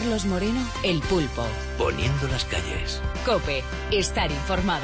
Carlos Moreno, El Pulpo. Poniendo las calles. COPE, estar informado.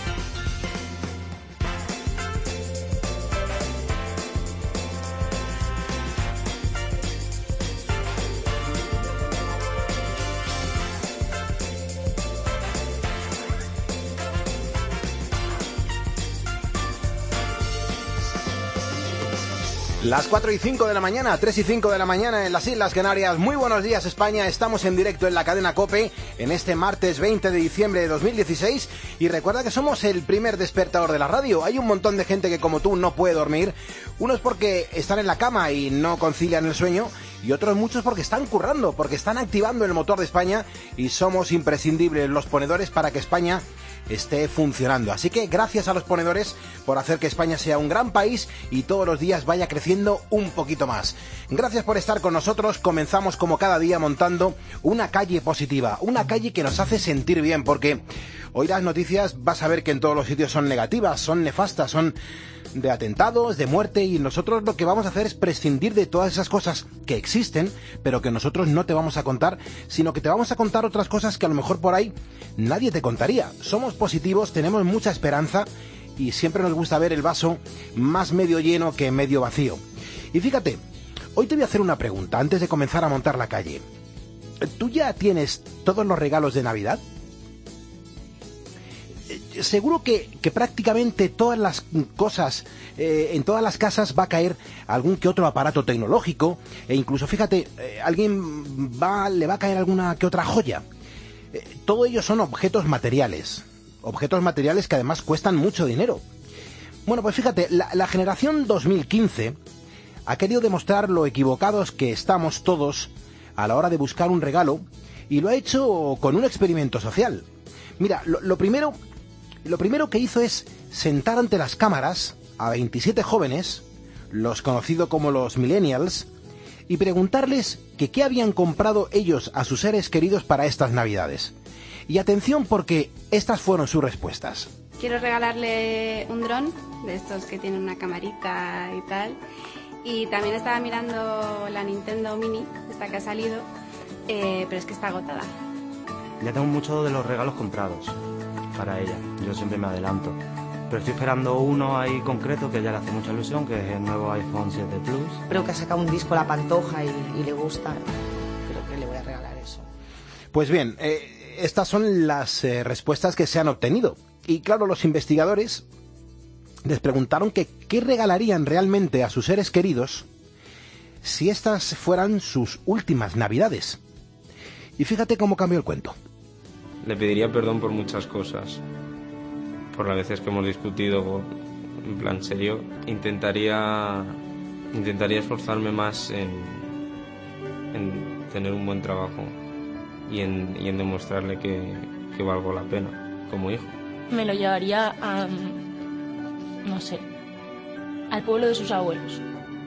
Las 4:05 de la mañana, 3:05 de la mañana en las Islas Canarias. Muy buenos días, España. Estamos en directo en la cadena COPE en este martes 20 de diciembre de 2016. Y recuerda que somos el primer despertador de la radio. Hay un montón de gente que, como tú, no puede dormir. Unos porque están en la cama y no concilian el sueño. Y otros muchos porque están currando, porque están activando el motor de España. Y somos imprescindibles los ponedores para que España esté funcionando. Así que gracias a los ponedores por hacer que España sea un gran país y todos los días vaya creciendo un poquito más. Gracias por estar con nosotros. Comenzamos como cada día montando una calle positiva, una calle que nos hace sentir bien, porque hoy las noticias vas a ver que en todos los sitios son negativas, son nefastas, son de atentados, de muerte, y nosotros lo que vamos a hacer es prescindir de todas esas cosas que existen, pero que nosotros no te vamos a contar, sino que te vamos a contar otras cosas que a lo mejor por ahí nadie te contaría. Somos positivos, tenemos mucha esperanza y siempre nos gusta ver el vaso más medio lleno que medio vacío. Y fíjate, hoy te voy a hacer una pregunta antes de comenzar a montar la calle. ¿Tú ya tienes todos los regalos de Navidad? Seguro que prácticamente todas las cosas, en todas las casas va a caer algún que otro aparato tecnológico, e incluso, fíjate, le va a caer alguna que otra joya. Todo ello son objetos materiales que además cuestan mucho dinero. Bueno, pues fíjate, la generación 2015 ha querido demostrar lo equivocados que estamos todos a la hora de buscar un regalo, y lo ha hecho con un experimento social. Mira, lo primero que hizo es sentar ante las cámaras a 27 jóvenes, los conocidos como los millennials, y preguntarles que qué habían comprado ellos a sus seres queridos para estas Navidades. Y atención, porque estas fueron sus respuestas. Quiero regalarle un dron, de estos que tienen una camarita y tal. Y también estaba mirando la Nintendo Mini, esta que ha salido, pero es que está agotada. Ya tengo muchos de los regalos comprados para ella, yo siempre me adelanto. Pero estoy esperando uno ahí concreto que ya le hace mucha ilusión, que es el nuevo iPhone 7 Plus. Creo que ha sacado un disco La Pantoja y le gusta. Creo que le voy a regalar eso. Pues bien, estas son las respuestas que se han obtenido. Y claro, los investigadores les preguntaron que qué regalarían realmente a sus seres queridos si estas fueran sus últimas Navidades. Y fíjate cómo cambió el cuento. Le pediría perdón por muchas cosas, por las veces que hemos discutido en plan serio. Intentaría esforzarme más en tener un buen trabajo y en demostrarle que valgo la pena como hijo. Me lo llevaría a, no sé, al pueblo de sus abuelos.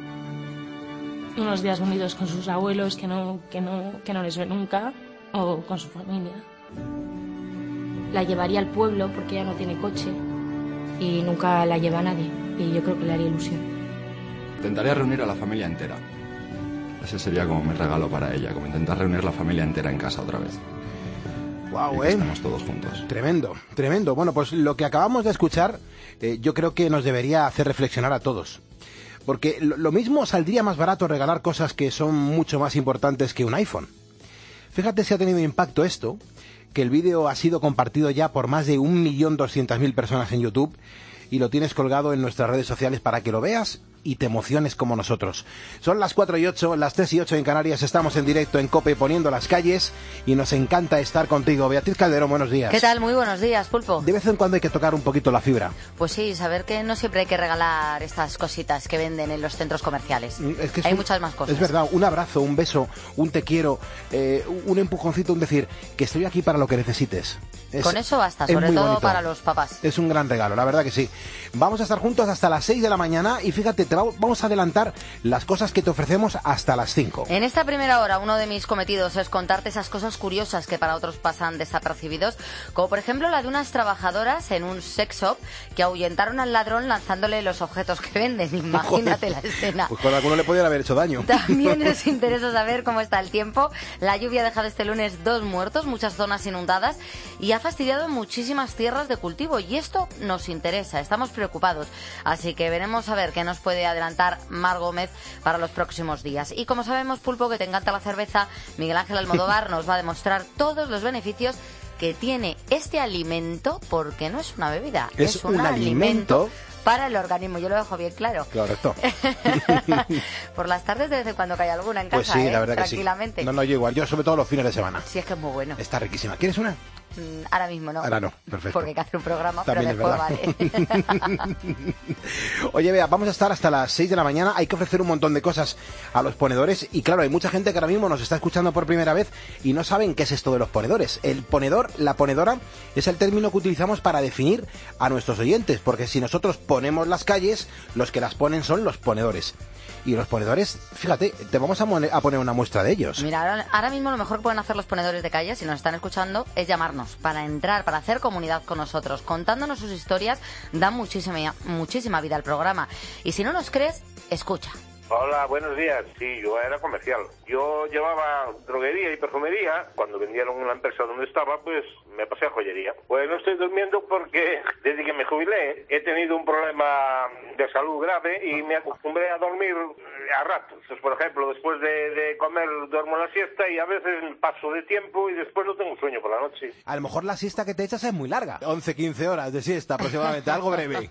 Unos días unidos con sus abuelos que no les ve nunca, o con su familia. La llevaría al pueblo porque ella no tiene coche y nunca la lleva a nadie, y yo creo que le haría ilusión. Intentaría reunir a la familia entera. Ese sería como mi regalo para ella, como intentar reunir la familia entera en casa otra vez. Wow, estamos todos juntos. Tremendo, tremendo. Bueno, pues lo que acabamos de escuchar, yo creo que nos debería hacer reflexionar a todos. Porque lo mismo saldría más barato regalar cosas que son mucho más importantes que un iPhone. Fíjate si ha tenido impacto esto, que el vídeo ha sido compartido ya por más de 1.200.000 personas en YouTube, y lo tienes colgado en nuestras redes sociales para que lo veas y te emociones como nosotros. Son las 4:08, las 3:08 en Canarias. Estamos en directo en COPE poniendo las calles y nos encanta estar contigo. Beatriz Calderón, buenos días. ¿Qué tal? Muy buenos días, Pulpo. De vez en cuando hay que tocar un poquito la fibra. Pues sí, saber que no siempre hay que regalar estas cositas que venden en los centros comerciales. Es que hay muchas más cosas. Es verdad, un abrazo, un beso, un te quiero, un empujoncito, un decir que estoy aquí para lo que necesites. Con eso basta, sobre todo bonito. Para los papás. Es un gran regalo, la verdad que sí. Vamos a estar juntos hasta las 6 de la mañana y fíjate, vamos a adelantar las cosas que te ofrecemos hasta las 5. En esta primera hora, uno de mis cometidos es contarte esas cosas curiosas que para otros pasan desapercibidos, como por ejemplo la de unas trabajadoras en un sex shop que ahuyentaron al ladrón lanzándole los objetos que venden. Imagínate la escena. Pues con alguno le podían haber hecho daño. También nos interesa saber cómo está el tiempo. La lluvia ha dejado este lunes 2 muertos, muchas zonas inundadas y ha fastidiado muchísimas tierras de cultivo. Y esto nos interesa, estamos preocupados. Así que veremos a ver qué nos puede adelantar Mar Gómez para los próximos días. Y como sabemos, Pulpo, que te encanta la cerveza, Miguel Ángel Almodóvar nos va a demostrar todos los beneficios que tiene este alimento, porque no es una bebida, es un alimento para el organismo. Yo lo dejo bien claro. Correcto. Por las tardes de vez en cuando cae alguna en casa, pues sí, la verdad tranquilamente. Que sí. No, yo igual. Yo sobre todo los fines de semana. Sí, es que es muy bueno. Está riquísima. ¿Quieres una? Ahora mismo no. Ahora no, perfecto. Porque hay que hacer un programa, también pero después vale. Oye, Bea, vamos a estar hasta las 6 de la mañana. Hay que ofrecer un montón de cosas a los ponedores. Y claro, hay mucha gente que ahora mismo nos está escuchando por primera vez y no saben qué es esto de los ponedores. El ponedor, la ponedora, es el término que utilizamos para definir a nuestros oyentes. Porque si nosotros ponemos las calles, los que las ponen son los ponedores. Y los ponedores, fíjate, te vamos a poner una muestra de ellos. Mira, ahora mismo lo mejor que pueden hacer los ponedores de calle, si nos están escuchando, es llamarnos para entrar, para hacer comunidad con nosotros. Contándonos sus historias, da muchísima vida al programa. Y si no nos crees, escucha. Hola, buenos días. Sí, yo era comercial. Yo llevaba droguería y perfumería. Cuando vendieron la empresa donde estaba, pues me pasé a joyería. Pues no estoy durmiendo porque desde que me jubilé he tenido un problema de salud grave y me acostumbré a dormir a ratos. Pues, por ejemplo, después de comer duermo la siesta y a veces paso de tiempo y después no tengo sueño por la noche. A lo mejor la siesta que te echas es muy larga. 11-15 horas de siesta aproximadamente, algo breve.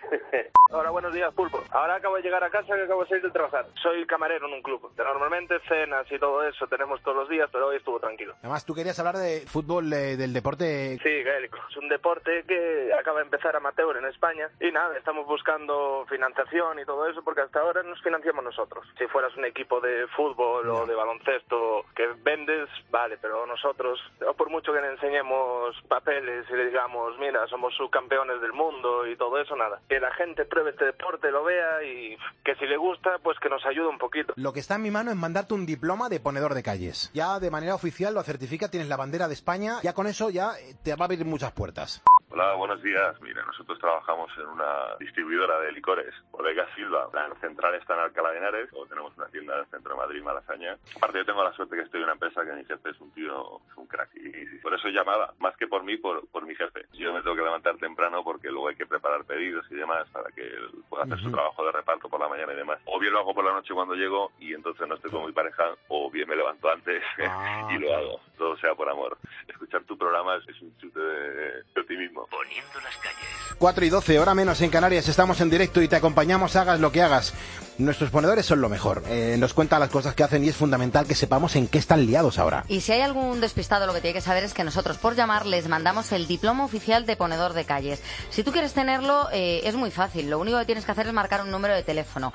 Hola, buenos días, Pulpo. Ahora acabo de llegar a casa que acabo de salir de trabajar. Soy camarero en un club. Normalmente cenas y todo eso tenemos todos los días, pero hoy estuvo tranquilo. Además, tú querías hablar de fútbol, del deporte... Sí, gaélico. Es un deporte que acaba de empezar amateur en España. Y nada, estamos buscando financiación y todo eso, porque hasta ahora nos financiamos nosotros. Si fueras un equipo de fútbol o de baloncesto que vendes, vale, pero nosotros, por mucho que le enseñemos papeles y le digamos, mira, somos subcampeones del mundo y todo eso, nada. Que la gente pruebe este deporte, lo vea y que si le gusta, pues que nos ayude un poquito. Lo que está en mi mano es mandarte un diploma de ponedor de calles. Ya de manera oficial lo certifica, tienes la bandera de España, ya con eso ya te va a abrir muchas puertas. Hola, buenos días. Mira, nosotros trabajamos en una distribuidora de licores, Bodega Silva. La central está en Alcalá de Henares, o tenemos una tienda en el centro de Madrid, Malasaña. Aparte, yo tengo la suerte que estoy en una empresa que mi jefe es un tío, es un crack. Y por eso llamaba, más que por mí, por mi jefe. Yo me tengo que levantar temprano porque luego hay que preparar pedidos y demás para que él pueda hacer su trabajo de reparto por la mañana y demás. O bien lo hago por la noche cuando llego y entonces no estoy con mi pareja, o bien me levanto antes y lo hago. Todo sea por amor. Escuchar tu programa es un chute de optimismo. Poniendo las calles. 4:12, hora menos en Canarias, estamos en directo y te acompañamos, hagas lo que hagas. Nuestros ponedores son lo mejor, nos cuentan las cosas que hacen y es fundamental que sepamos en qué están liados ahora. Y si hay algún despistado, lo que tiene que saber es que nosotros por llamar les mandamos el diploma oficial de ponedor de calles. Si tú quieres tenerlo, es muy fácil, lo único que tienes que hacer es marcar un número de teléfono,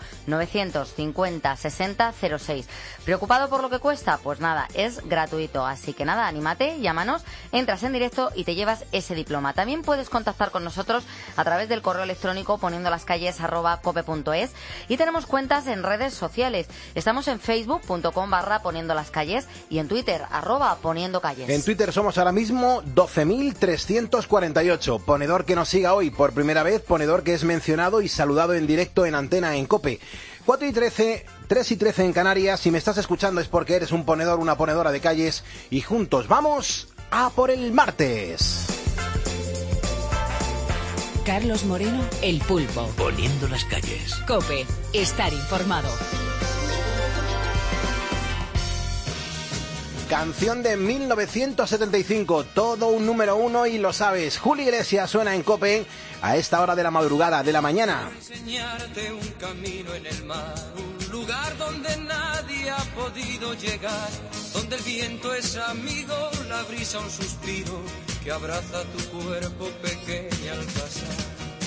950 60 06. ¿Preocupado por lo que cuesta? Pues nada, es gratuito, así que nada, anímate, llámanos, entras en directo y te llevas ese diploma. También puedes contactar con nosotros a través del correo electrónico poniendolascalles@cope.es y tenemos cuentas en redes sociales. Estamos en facebook.com/poniendolascalles y en Twitter @poniendocalles. En Twitter somos ahora mismo 12.348. Ponedor que nos siga hoy por primera vez, ponedor que es mencionado y saludado en directo en antena en COPE. 4:13, 3:13 en Canarias. Si me estás escuchando es porque eres un ponedor, una ponedora de calles y juntos vamos a por el martes. Carlos Moreno, El Pulpo. Poniendo las calles. COPE, estar informado. Canción de 1975, todo un número 1 y lo sabes. Julio Iglesias suena en COPE a esta hora de la madrugada, de la mañana. Enseñarte un camino en el mar, un lugar donde nadie ha podido llegar, donde el viento es amigo, la brisa un suspiro que abraza tu cuerpo pequeño al pasar.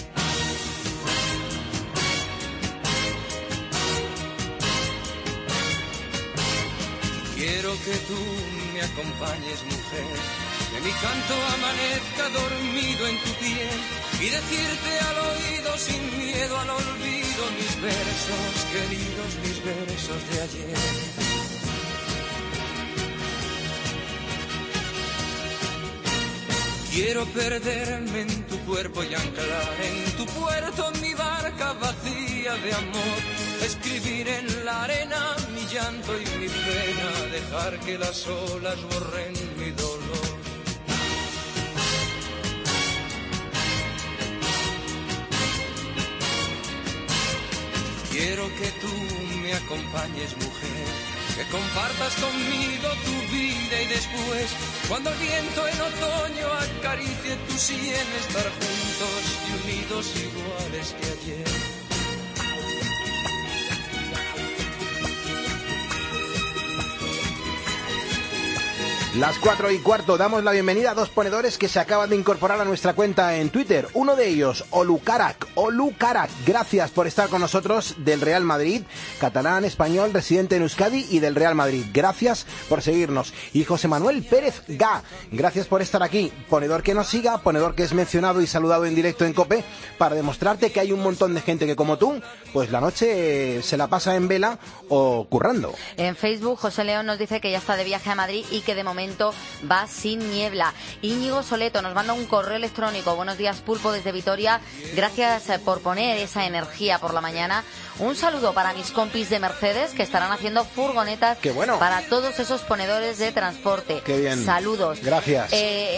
Quiero que tú me acompañes, mujer, que mi canto amanezca dormido en tu piel y decirte al oído sin miedo al olvido mis versos, queridos mis versos de ayer. Quiero perderme en tu cuerpo y anclar en tu puerto mi barca vacía de amor. Escribir en la arena mi llanto y mi pena, dejar que las olas borren mi dolor. Quiero que tú me acompañes, mujer, que compartas conmigo tu vida y después, cuando el viento en otoño acaricie tu sien, estar juntos y unidos iguales que ayer. Las 4:15, damos la bienvenida a dos ponedores que se acaban de incorporar a nuestra cuenta en Twitter. Uno de ellos, Olu Karak, gracias por estar con nosotros, del Real Madrid, catalán, español, residente en Euskadi y del Real Madrid. Gracias por seguirnos. Y José Manuel Pérez Gá, gracias por estar aquí. Ponedor que nos siga, ponedor que es mencionado y saludado en directo en COPE, para demostrarte que hay un montón de gente que, como tú, pues la noche se la pasa en vela o currando. En Facebook, José León nos dice que ya está de viaje a Madrid y que de momento va sin niebla. Íñigo Soleto nos manda un correo electrónico. Buenos días, Pulpo, desde Vitoria. Gracias por poner esa energía por la mañana. Un saludo para mis compis de Mercedes que estarán haciendo furgonetas. ¡Qué bueno! Para todos esos ponedores de transporte. ¡Qué bien! Saludos. Gracias.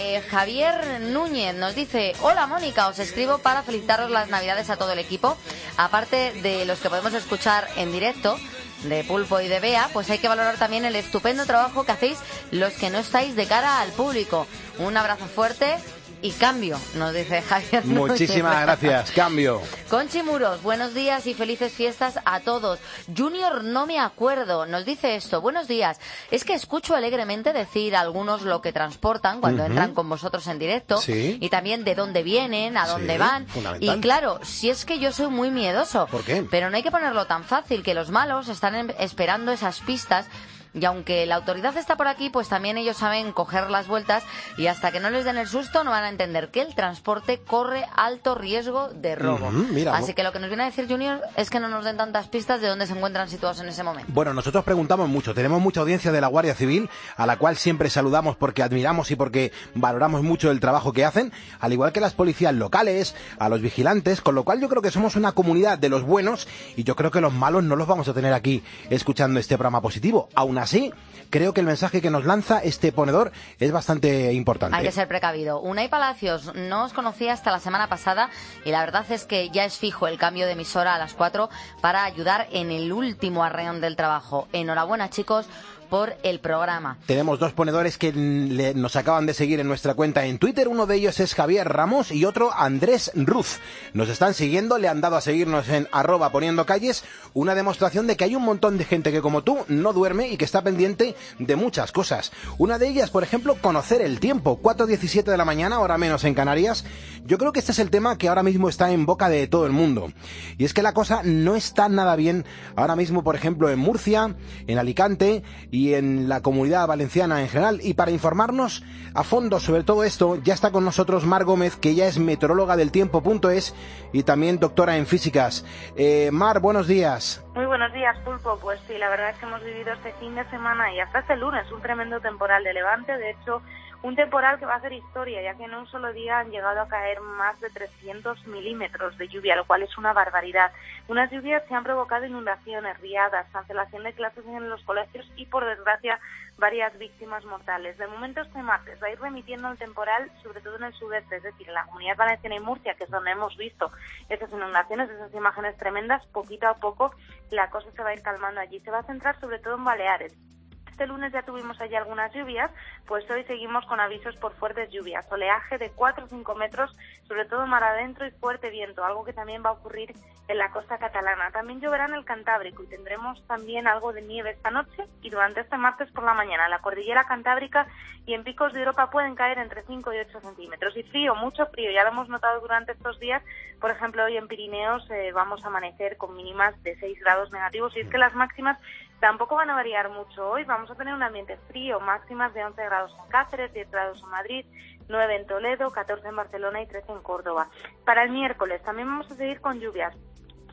Javier Núñez nos dice: hola, Mónica, os escribo para felicitaros las Navidades a todo el equipo. Aparte de los que podemos escuchar en directo, de Pulpo y de Bea, pues hay que valorar también el estupendo trabajo que hacéis los que no estáis de cara al público. Un abrazo fuerte y cambio, nos dice Javier. Muchísimas gracias, cambio. Conchi Muros, buenos días y felices fiestas a todos. Junior, no me acuerdo, nos dice esto: buenos días, es que escucho alegremente decir a algunos lo que transportan cuando entran con vosotros en directo, ¿sí? Y también de dónde vienen, a dónde van. Y claro, si es que yo soy muy miedoso. ¿Por qué? Pero no hay que ponerlo tan fácil, que los malos están esperando esas pistas. Y aunque la autoridad está por aquí, pues también ellos saben coger las vueltas, y hasta que no les den el susto no van a entender que el transporte corre alto riesgo de robo. Mira, así que lo que nos viene a decir Junior es que no nos den tantas pistas de dónde se encuentran situados en ese momento. Bueno, nosotros preguntamos mucho, tenemos mucha audiencia de la Guardia Civil, a la cual siempre saludamos porque admiramos y porque valoramos mucho el trabajo que hacen, al igual que las policías locales, a los vigilantes, con lo cual yo creo que somos una comunidad de los buenos, y yo creo que los malos no los vamos a tener aquí escuchando este programa positivo. Aún así, creo que el mensaje que nos lanza este ponedor es bastante importante. Hay que ser precavido. Unai Palacios no os conocía hasta la semana pasada, y la verdad es que ya es fijo el cambio de emisora a las 4 para ayudar en el último arreón del trabajo. Enhorabuena, chicos, por el programa. Tenemos dos ponedores que nos acaban de seguir en nuestra cuenta en Twitter. Uno de ellos es Javier Ramos y otro Andrés Ruz. Nos están siguiendo, le han dado a seguirnos en @poniendocalles, una demostración de que hay un montón de gente que, como tú, no duerme y que está pendiente de muchas cosas. Una de ellas, por ejemplo, conocer el tiempo. 4:17 de la mañana, hora menos en Canarias. Yo creo que este es el tema que ahora mismo está en boca de todo el mundo. Y es que la cosa no está nada bien ahora mismo, por ejemplo, en Murcia, en Alicante y en la Comunidad Valenciana en general. Y para informarnos a fondo sobre todo esto, ya está con nosotros Mar Gómez, que ella es meteoróloga del tiempo.es y también doctora en físicas. Mar, buenos días. Muy buenos días, Pulpo. Pues sí, la verdad es que hemos vivido este fin de semana y hasta este lunes un tremendo temporal de levante. De hecho, un temporal que va a hacer historia, ya que en un solo día han llegado a caer más de 300 milímetros de lluvia, lo cual es una barbaridad. Unas lluvias que han provocado inundaciones, riadas, cancelación de clases en los colegios y, por desgracia, varias víctimas mortales. De momento, este martes va a ir remitiendo el temporal, sobre todo en el sudeste, es decir, en la Comunidad Valenciana y Murcia, que es donde hemos visto esas inundaciones, esas imágenes tremendas. Poquito a poco la cosa se va a ir calmando allí. Se va a centrar sobre todo en Baleares. Este lunes ya tuvimos allí algunas lluvias, pues hoy seguimos con avisos por fuertes lluvias, oleaje de 4 o 5 metros, sobre todo mar adentro, y fuerte viento, algo que también va a ocurrir en la costa catalana. También lloverá en el Cantábrico y tendremos también algo de nieve esta noche y durante este martes por la mañana. La cordillera Cantábrica y en picos de Europa pueden caer entre 5 y 8 centímetros. Y frío, mucho frío, ya lo hemos notado durante estos días. Por ejemplo, hoy en Pirineos vamos a amanecer con mínimas de 6 grados negativos, y es que las máximas tampoco van a variar mucho. Hoy vamos a tener un ambiente frío, máximas de 11 grados en Cáceres, 10 grados en Madrid, 9 en Toledo, 14 en Barcelona y 13 en Córdoba. Para el miércoles también vamos a seguir con lluvias,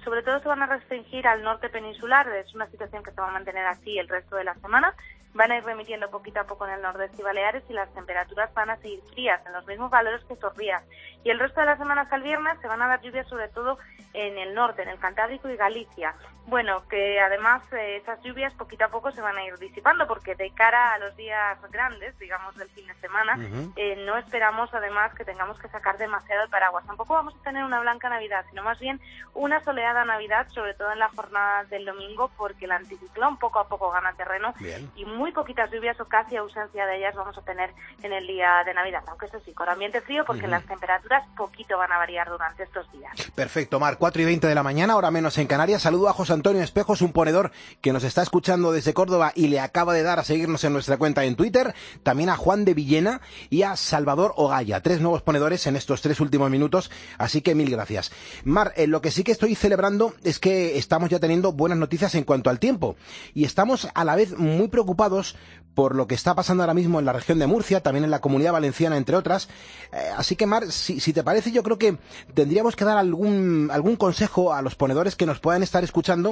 sobre todo se van a restringir al norte peninsular, es una situación que se va a mantener así el resto de la semana. Van a ir remitiendo poquito a poco en el nordeste y Baleares y las temperaturas van a seguir frías, en los mismos valores que estos días. Y el resto de la semana hasta el viernes se van a dar lluvias sobre todo en el norte, en el Cantábrico y Galicia. Bueno, que además esas lluvias poquito a poco se van a ir disipando porque de cara a los días grandes, digamos del fin de semana, no esperamos además que tengamos que sacar demasiado el paraguas. Tampoco vamos a tener una blanca Navidad, sino más bien una soleada Navidad, sobre todo en la jornada del domingo, porque el anticiclón poco a poco gana terreno. Bien. Y muy poquitas lluvias o casi ausencia de ellas vamos a tener en el día de Navidad, aunque eso sí, con ambiente frío porque las temperaturas poquito van a variar durante estos días. Perfecto, Mar, 4:20 de la mañana, hora menos en Canarias. Saludo a José Antonio Espejos, un ponedor que nos está escuchando desde Córdoba y le acaba de dar a seguirnos en nuestra cuenta en Twitter. También a Juan de Villena y a Salvador Ogaya, 3 nuevos ponedores en estos 3 últimos minutos, así que mil gracias. Mar, lo que sí que estoy celebrando es que estamos ya teniendo buenas noticias en cuanto al tiempo y estamos a la vez muy preocupados por lo que está pasando ahora mismo en la región de Murcia, también en la Comunidad Valenciana, entre otras. Así que, Mar, si te parece, yo creo que tendríamos que dar algún consejo a los ponedores que nos puedan estar escuchando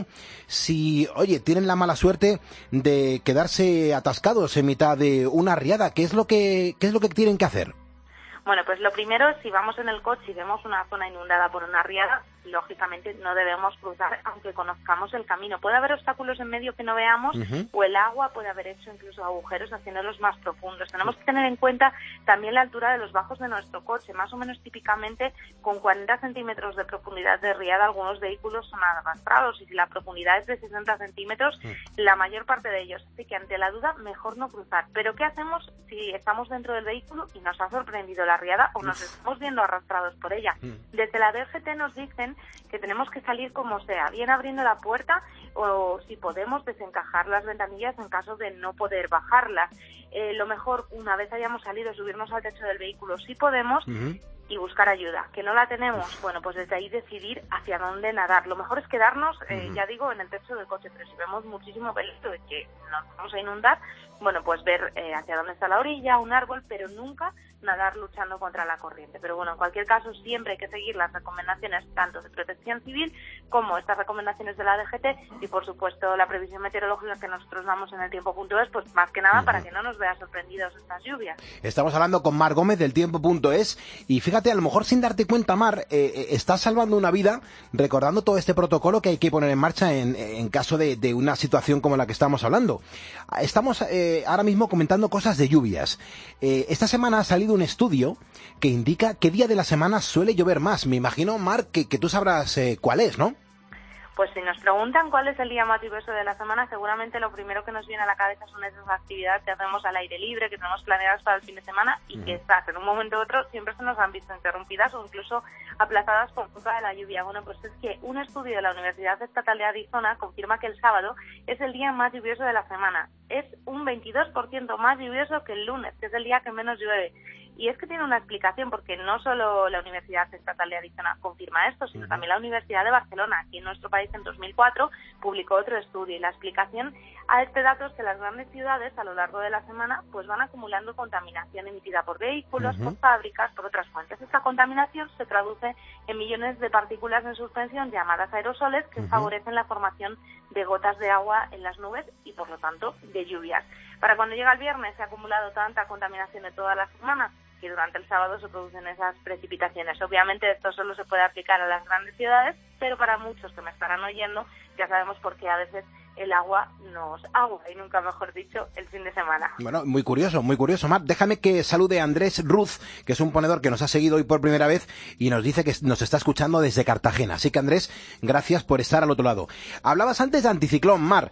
si, oye, tienen la mala suerte de quedarse atascados en mitad de una riada. ¿Qué es lo que tienen que hacer? Bueno, pues lo primero, si vamos en el coche y vemos una zona inundada por una riada, lógicamente no debemos cruzar aunque conozcamos el camino. Puede haber obstáculos en medio que no veamos o el agua puede haber hecho incluso agujeros haciéndolos más profundos. Tenemos que tener en cuenta también la altura de los bajos de nuestro coche. Más o menos típicamente con 40 centímetros de profundidad de riada algunos vehículos son arrastrados y si la profundidad es de 60 centímetros, la mayor parte de ellos. Así que ante la duda, mejor no cruzar. Pero ¿qué hacemos si estamos dentro del vehículo y nos ha sorprendido la riada o nos estamos viendo arrastrados por ella? Desde la DGT nos dicen que tenemos que salir como sea, bien abriendo la puerta o si podemos desencajar las ventanillas en caso de no poder bajarlas. Lo mejor, una vez hayamos salido, subirnos al techo del vehículo si podemos y buscar ayuda. ¿Que no la tenemos? Bueno, pues desde ahí decidir hacia dónde nadar. Lo mejor es quedarnos, ya digo, en el techo del coche, pero si vemos muchísimo peligro de que nos vamos a inundar, bueno, pues ver hacia dónde está la orilla, un árbol, pero nunca nadar luchando contra la corriente. Pero bueno, en cualquier caso siempre hay que seguir las recomendaciones tanto de Protección Civil como estas recomendaciones de la DGT y por supuesto la previsión meteorológica que nosotros damos en el tiempo.es, pues más que nada para que no nos vean sorprendidos estas lluvias. Estamos hablando con Mar Gómez del tiempo.es y fíjate, a lo mejor sin darte cuenta, Mar, estás salvando una vida recordando todo este protocolo que hay que poner en marcha en caso de una situación como la que estamos hablando. Estamos ahora mismo comentando cosas de lluvias. Esta semana ha salido un estudio que indica qué día de la semana suele llover más. Me imagino, Mar, que tú sabrás cuál es, ¿no? Pues si nos preguntan cuál es el día más lluvioso de la semana, seguramente lo primero que nos viene a la cabeza son esas actividades que hacemos al aire libre, que tenemos planeadas para el fin de semana y que estas en un momento u otro siempre se nos han visto interrumpidas o incluso aplazadas por culpa de la lluvia. Bueno, pues es que un estudio de la Universidad Estatal de Arizona confirma que el sábado es el día más lluvioso de la semana. Es un 22% más lluvioso que el lunes, que es el día que menos llueve. Y es que tiene una explicación, porque no solo la Universidad Estatal de Arizona confirma esto, sino también la Universidad de Barcelona. Aquí en nuestro país en 2004 publicó otro estudio y la explicación a este dato es que las grandes ciudades a lo largo de la semana pues van acumulando contaminación emitida por vehículos, por fábricas, por otras fuentes. Esta contaminación se traduce en millones de partículas en suspensión llamadas aerosoles que favorecen la formación de gotas de agua en las nubes y por lo tanto de lluvias. Para cuando llega el viernes se ha acumulado tanta contaminación de toda la semana que durante el sábado se producen esas precipitaciones. Obviamente esto solo se puede aplicar a las grandes ciudades, pero para muchos que me estarán oyendo ya sabemos por qué a veces el agua nos agua, y nunca mejor dicho, el fin de semana. Bueno, muy curioso, Mar. Déjame que salude a Andrés Ruz, que es un ponedor que nos ha seguido hoy por primera vez y nos dice que nos está escuchando desde Cartagena. Así que, Andrés, gracias por estar al otro lado. Hablabas antes de anticiclón, Mar.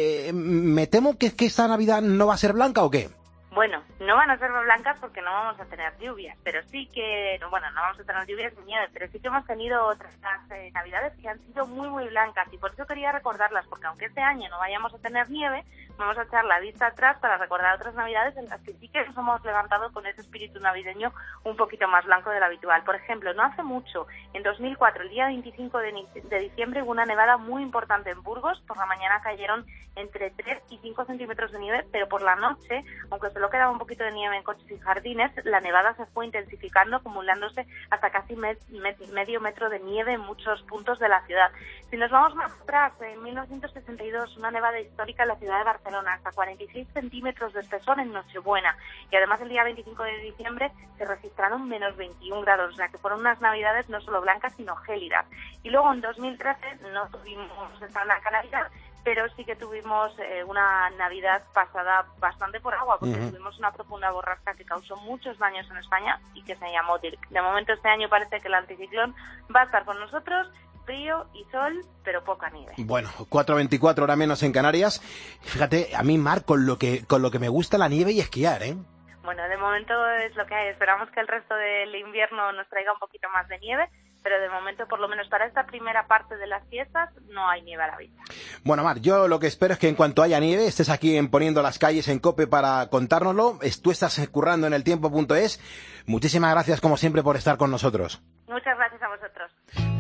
Me temo que esta Navidad no va a ser blanca, ¿o qué? Bueno, no van a ser blancas porque no vamos a tener lluvias, pero sí que, no vamos a tener lluvias ni nieve, pero sí que hemos tenido otras navidades que han sido muy, muy blancas y por eso quería recordarlas, porque aunque este año no vayamos a tener nieve, vamos a echar la vista atrás para recordar otras navidades en las que sí que nos hemos levantado con ese espíritu navideño un poquito más blanco de lo habitual. Por ejemplo, no hace mucho, en 2004, el día 25 de diciembre, hubo una nevada muy importante en Burgos. Por la mañana cayeron entre 3 y 5 centímetros de nieve, pero por la noche, aunque solo solo quedaba un poquito de nieve en coches y jardines, la nevada se fue intensificando, acumulándose hasta casi medio metro de nieve en muchos puntos de la ciudad. Si nos vamos más atrás, en 1962, una nevada histórica en la ciudad de Barcelona, hasta 46 centímetros de espesor en Nochebuena. Y además el día 25 de diciembre se registraron menos 21 grados, o sea que fueron unas navidades no solo blancas, sino gélidas. Y luego en 2013 no tuvimos esta blanca Navidad, pero sí que tuvimos una Navidad pasada bastante por agua, porque tuvimos una profunda borrasca que causó muchos daños en España y que se llamó Dirk. De momento este año parece que el anticiclón va a estar con nosotros, frío y sol, pero poca nieve. Bueno, 4:24 hora menos en Canarias. Fíjate, a mí, Mar, con lo que me gusta la nieve y esquiar, ¿eh? Bueno, de momento es lo que hay. Esperamos que el resto del invierno nos traiga un poquito más de nieve, pero de momento, por lo menos para esta primera parte de las fiestas, no hay nieve a la vista. Bueno, Mar, yo lo que espero es que en cuanto haya nieve estés aquí en Poniendo las Calles en COPE para contárnoslo. Tú estás currando en eltiempo.es. Muchísimas gracias, como siempre, por estar con nosotros. Muchas gracias a vosotros.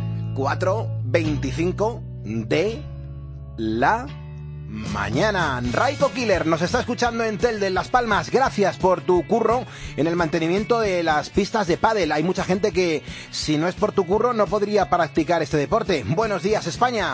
4:25 de la mañana. Raiko Killer nos está escuchando en Telde, en Las Palmas. Gracias por tu curro en el mantenimiento de las pistas de pádel. Hay mucha gente que, si no es por tu curro, no podría practicar este deporte. Buenos días, España.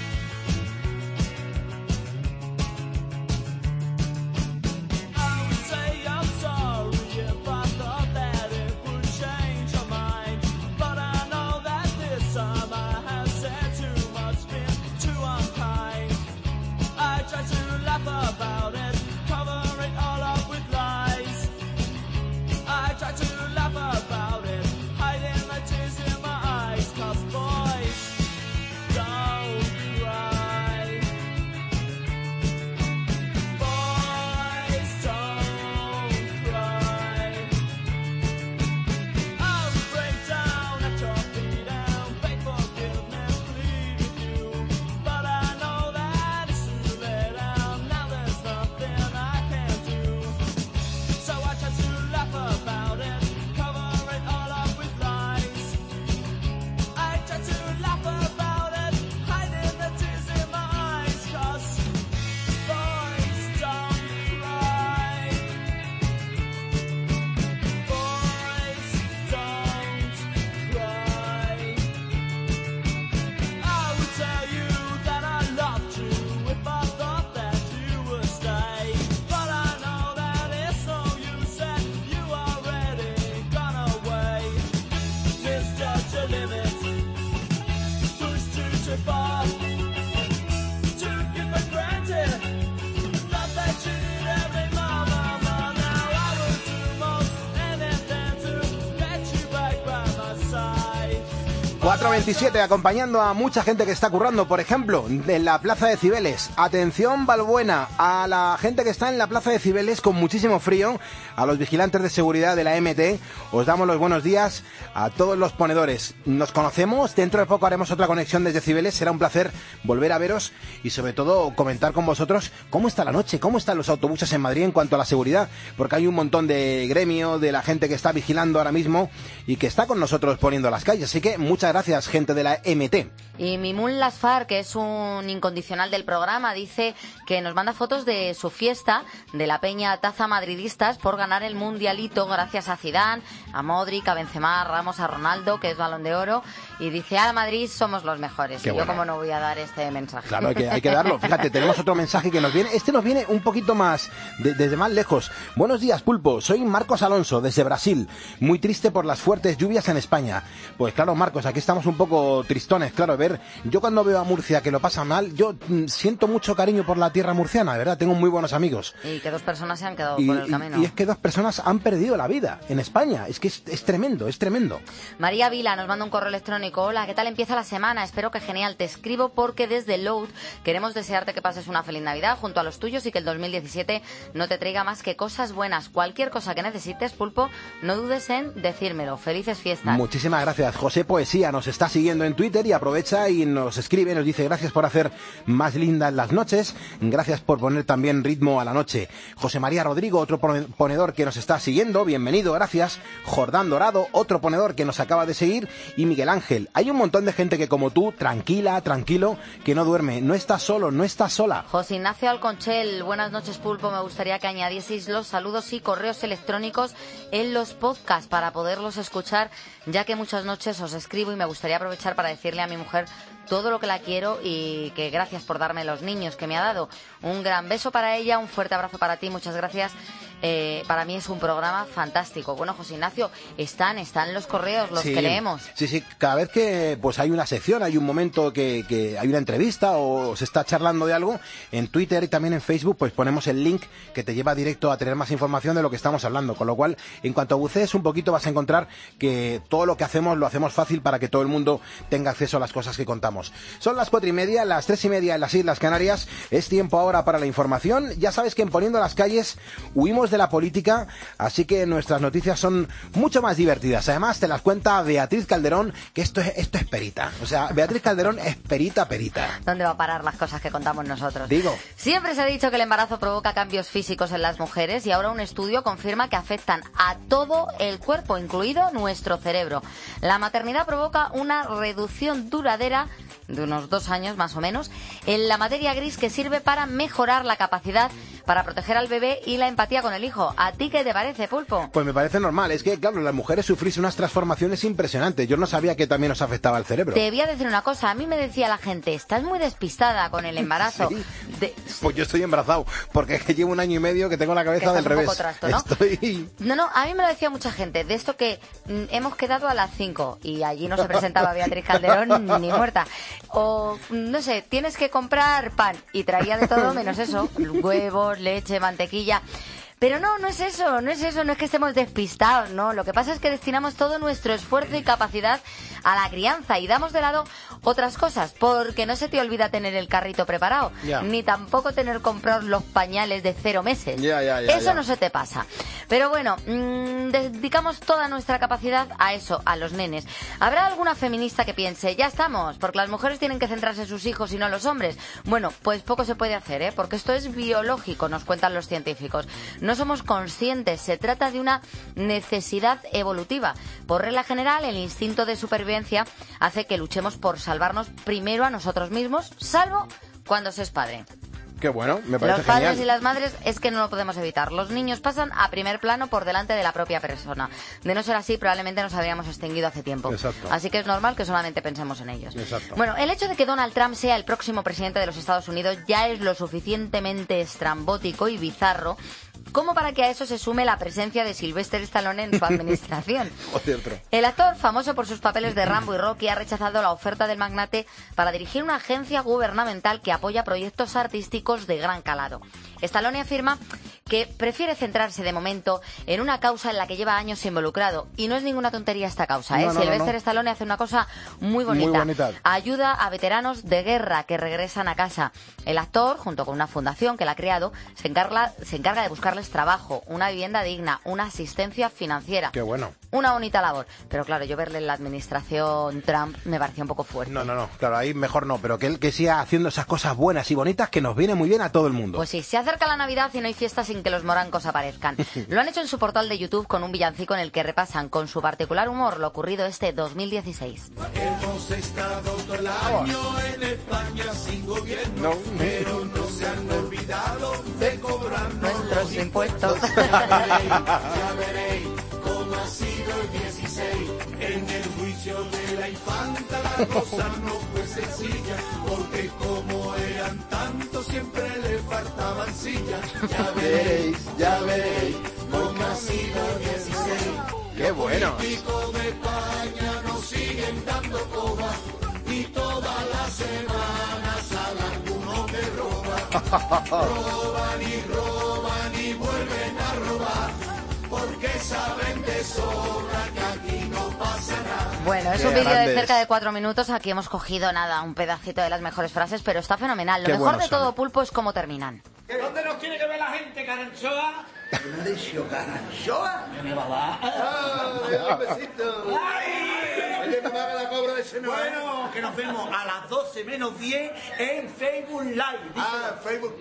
...4:27, acompañando a mucha gente que está currando, por ejemplo, en la Plaza de Cibeles. Atención, Valbuena, a la gente que está en la Plaza de Cibeles con muchísimo frío, a los vigilantes de seguridad de la MT, os damos los buenos días a todos los ponedores. Nos conocemos, dentro de poco haremos otra conexión desde Cibeles, será un placer volver a veros y sobre todo comentar con vosotros cómo está la noche, cómo están los autobuses en Madrid en cuanto a la seguridad, porque hay un montón de gremio, de la gente que está vigilando ahora mismo y que está con nosotros poniendo las calles, así que muchas gracias, gente de la MT. Y Mimun Lasfar, que es un incondicional del programa, dice que nos manda fotos de su fiesta de la Peña Taza Madridistas por ganar el Mundialito gracias a Zidane, a Modric, a Benzema, a Ramos, a Ronaldo, que es Balón de Oro, y dice, al Madrid somos los mejores. Qué y bueno. Yo como no voy a dar este mensaje. Claro, hay que darlo. Fíjate, tenemos otro mensaje que nos viene. Este nos viene un poquito más, desde más lejos. Buenos días, Pulpo. Soy Marcos Alonso, desde Brasil. Muy triste por las fuertes lluvias en España. Pues claro, Marcos, aquí estamos un poco tristones. Claro, yo cuando veo a Murcia que lo pasa mal, yo siento mucho cariño por la tierra murciana, de verdad. Tengo muy buenos amigos. Y que 2 personas se han quedado por el camino. Y es que 2 personas han perdido la vida en España. Es que es tremendo, es tremendo. María Vila nos manda un correo electrónico. Hola, ¿qué tal empieza la semana? Espero que genial. Te escribo porque desde Load queremos desearte que pases una feliz Navidad junto a los tuyos y que el 2017 no te traiga más que cosas buenas. Cualquier cosa que necesites, Pulpo, no dudes en decírmelo. Felices fiestas. Muchísimas gracias, José Poesía. nos está siguiendo en Twitter y aprovecha y nos escribe, nos dice: gracias por hacer más lindas las noches, gracias por poner también ritmo a la noche. José María Rodrigo, otro ponedor que nos está siguiendo, bienvenido, gracias. Jordán Dorado, otro ponedor que nos acaba de seguir, y Miguel Ángel. Hay un montón de gente que, como tú, tranquilo, que no duerme, no estás solo, no estás sola. José Ignacio Alconchel, buenas noches, Pulpo. Me gustaría que añadieseis los saludos y correos electrónicos en los podcasts para poderlos escuchar, ya que muchas noches os escribo y me gustaría aprovechar para decirle a mi mujer todo lo que la quiero y que gracias por darme los niños que me ha dado. Un gran beso para ella, un fuerte abrazo para ti, muchas gracias. Para mí es un programa fantástico. Bueno, José Ignacio, están los correos, los que leemos. Sí, cada vez que pues hay una sección, hay un momento que hay una entrevista o se está charlando de algo, en Twitter y también en Facebook, pues ponemos el link que te lleva directo a tener más información de lo que estamos hablando. Con lo cual, en cuanto bucees un poquito, vas a encontrar que todo lo que hacemos lo hacemos fácil para que todo el mundo tenga acceso a las cosas que contamos. Son las 4:30, las 3:30 en las Islas Canarias. Es tiempo ahora para la información. Ya sabes que en Poniendo las Calles huimos de la política, así que nuestras noticias son mucho más divertidas. Además, te las cuenta Beatriz Calderón, que esto es perita. O sea, Beatriz Calderón es perita. ¿Dónde va a parar las cosas que contamos nosotros? Digo. Siempre se ha dicho que el embarazo provoca cambios físicos en las mujeres y ahora un estudio confirma que afectan a todo el cuerpo, incluido nuestro cerebro. La maternidad provoca una reducción duradera de unos 2 años más o menos en la materia gris que sirve para mejorar la capacidad para proteger al bebé y la empatía con el hijo. ¿A ti qué te parece, Pulpo? Pues me parece normal. Es que, claro, las mujeres sufrís unas transformaciones impresionantes. Yo no sabía que también os afectaba el cerebro. Te voy a decir una cosa. A mí me decía la gente, estás muy despistada con el embarazo. ¿Sí? Pues yo estoy embarazado, porque llevo 1 año y medio que tengo la cabeza del revés. Un poco trasto, ¿no? No, a mí me lo decía mucha gente. De esto que hemos quedado a las 5 y allí no se presentaba Beatriz Calderón ni muerta. O, no sé, tienes que comprar pan y traía de todo menos eso. Huevos, leche, mantequilla. Pero no es eso, no es que estemos despistados, no. Lo que pasa es que destinamos todo nuestro esfuerzo y capacidad a la crianza y damos de lado otras cosas, porque no se te olvida tener el carrito preparado, ni tampoco tener comprados los pañales de 0 meses. Eso no se te pasa. Pero bueno, dedicamos toda nuestra capacidad a eso, a los nenes. ¿Habrá alguna feminista que piense, ya estamos, porque las mujeres tienen que centrarse en sus hijos y no los hombres? Bueno, pues poco se puede hacer, porque esto es biológico, nos cuentan los científicos. No somos conscientes, se trata de una necesidad evolutiva. Por regla general, el instinto de supervivencia hace que luchemos por salvarnos primero a nosotros mismos, salvo cuando se es padre. Qué bueno, me parece Los padres genial. y las madres es que no lo podemos evitar. Los niños pasan a primer plano por delante de la propia persona. De no ser así, probablemente nos habríamos extinguido hace tiempo. Exacto. Así que es normal que solamente pensemos en ellos. Exacto. Bueno, el hecho de que Donald Trump sea el próximo presidente de los Estados Unidos ya es lo suficientemente estrambótico y bizarro como para que a eso se sume la presencia de Sylvester Stallone en su administración. El actor, famoso por sus papeles de Rambo y Rocky, ha rechazado la oferta del magnate para dirigir una agencia gubernamental que apoya proyectos artísticos de gran calado. Stallone afirma que prefiere centrarse de momento en una causa en la que lleva años involucrado. Y no es ninguna tontería esta causa, ¿eh? Sylvester Stallone hace una cosa muy bonita. Muy bonita. Ayuda a veteranos de guerra que regresan a casa. El actor, junto con una fundación que la ha creado, se encarga de buscarles trabajo, una vivienda digna, una asistencia financiera. Qué bueno. Una bonita labor. Pero claro, yo verle en la administración Trump me parecía un poco fuerte. No, claro, ahí mejor no, pero que él que siga haciendo esas cosas buenas y bonitas que nos viene muy bien a todo el mundo. Pues sí, se acerca la Navidad y no hay fiesta sin que los morancos aparezcan. Lo han hecho en su portal de YouTube con un villancico en el que repasan con su particular humor lo ocurrido este 2016. Hemos estado todo el año en España sin gobierno, pero no se han olvidado de cobrar nuestros impuestos. Ya veréis cómo ha sido el 16. En el juicio de la infanta la cosa no fue sencilla, porque como eran tantos siempre le faltaban sillas. Ya veréis cómo ha sido el 16. ¡Qué bueno! Los políticos de España nos siguen dando coba y todas las semanas sale alguno que roba. Roban y vuelven a robar, porque saben de sobra que aquí no pasa nada. Bueno, es un vídeo de cerca de 4 minutos. Aquí hemos cogido un pedacito de las mejores frases, pero está fenomenal. Lo mejor de todo, Pulpo, es cómo terminan. ¿Dónde nos tiene que ver la gente, Caranchoa? ¿Me ha dicho Caranchoa? ¿Qué me va a dar? Un besito. que me pague la cobra de ese no. Bueno, que nos vemos a las 12 menos 10 en Facebook Live. Facebook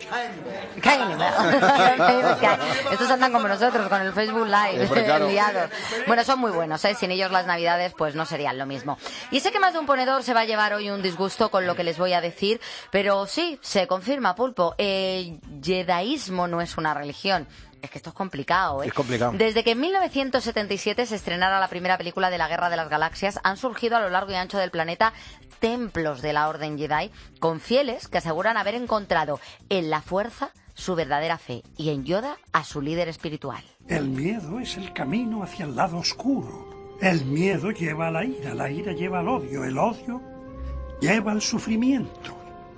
Estos andan como nosotros, con el Facebook Live, claro. Liados. Bueno, son muy buenos, ¿eh? Sin ellos las navidades pues no serían lo mismo. Y sé que más de un ponedor se va a llevar hoy un disgusto con lo que les voy a decir, pero sí, se confirma, Pulpo, el jedaísmo no es una religión. Es que esto es complicado, ¿eh? Es complicado. Desde que en 1977 se estrenara la primera película de la Guerra de las Galaxias, han surgido a lo largo y ancho del planeta templos de la Orden Jedi con fieles que aseguran haber encontrado en la fuerza su verdadera fe y en Yoda a su líder espiritual. El miedo es el camino hacia el lado oscuro. El miedo lleva a la ira lleva al odio, el odio lleva al sufrimiento.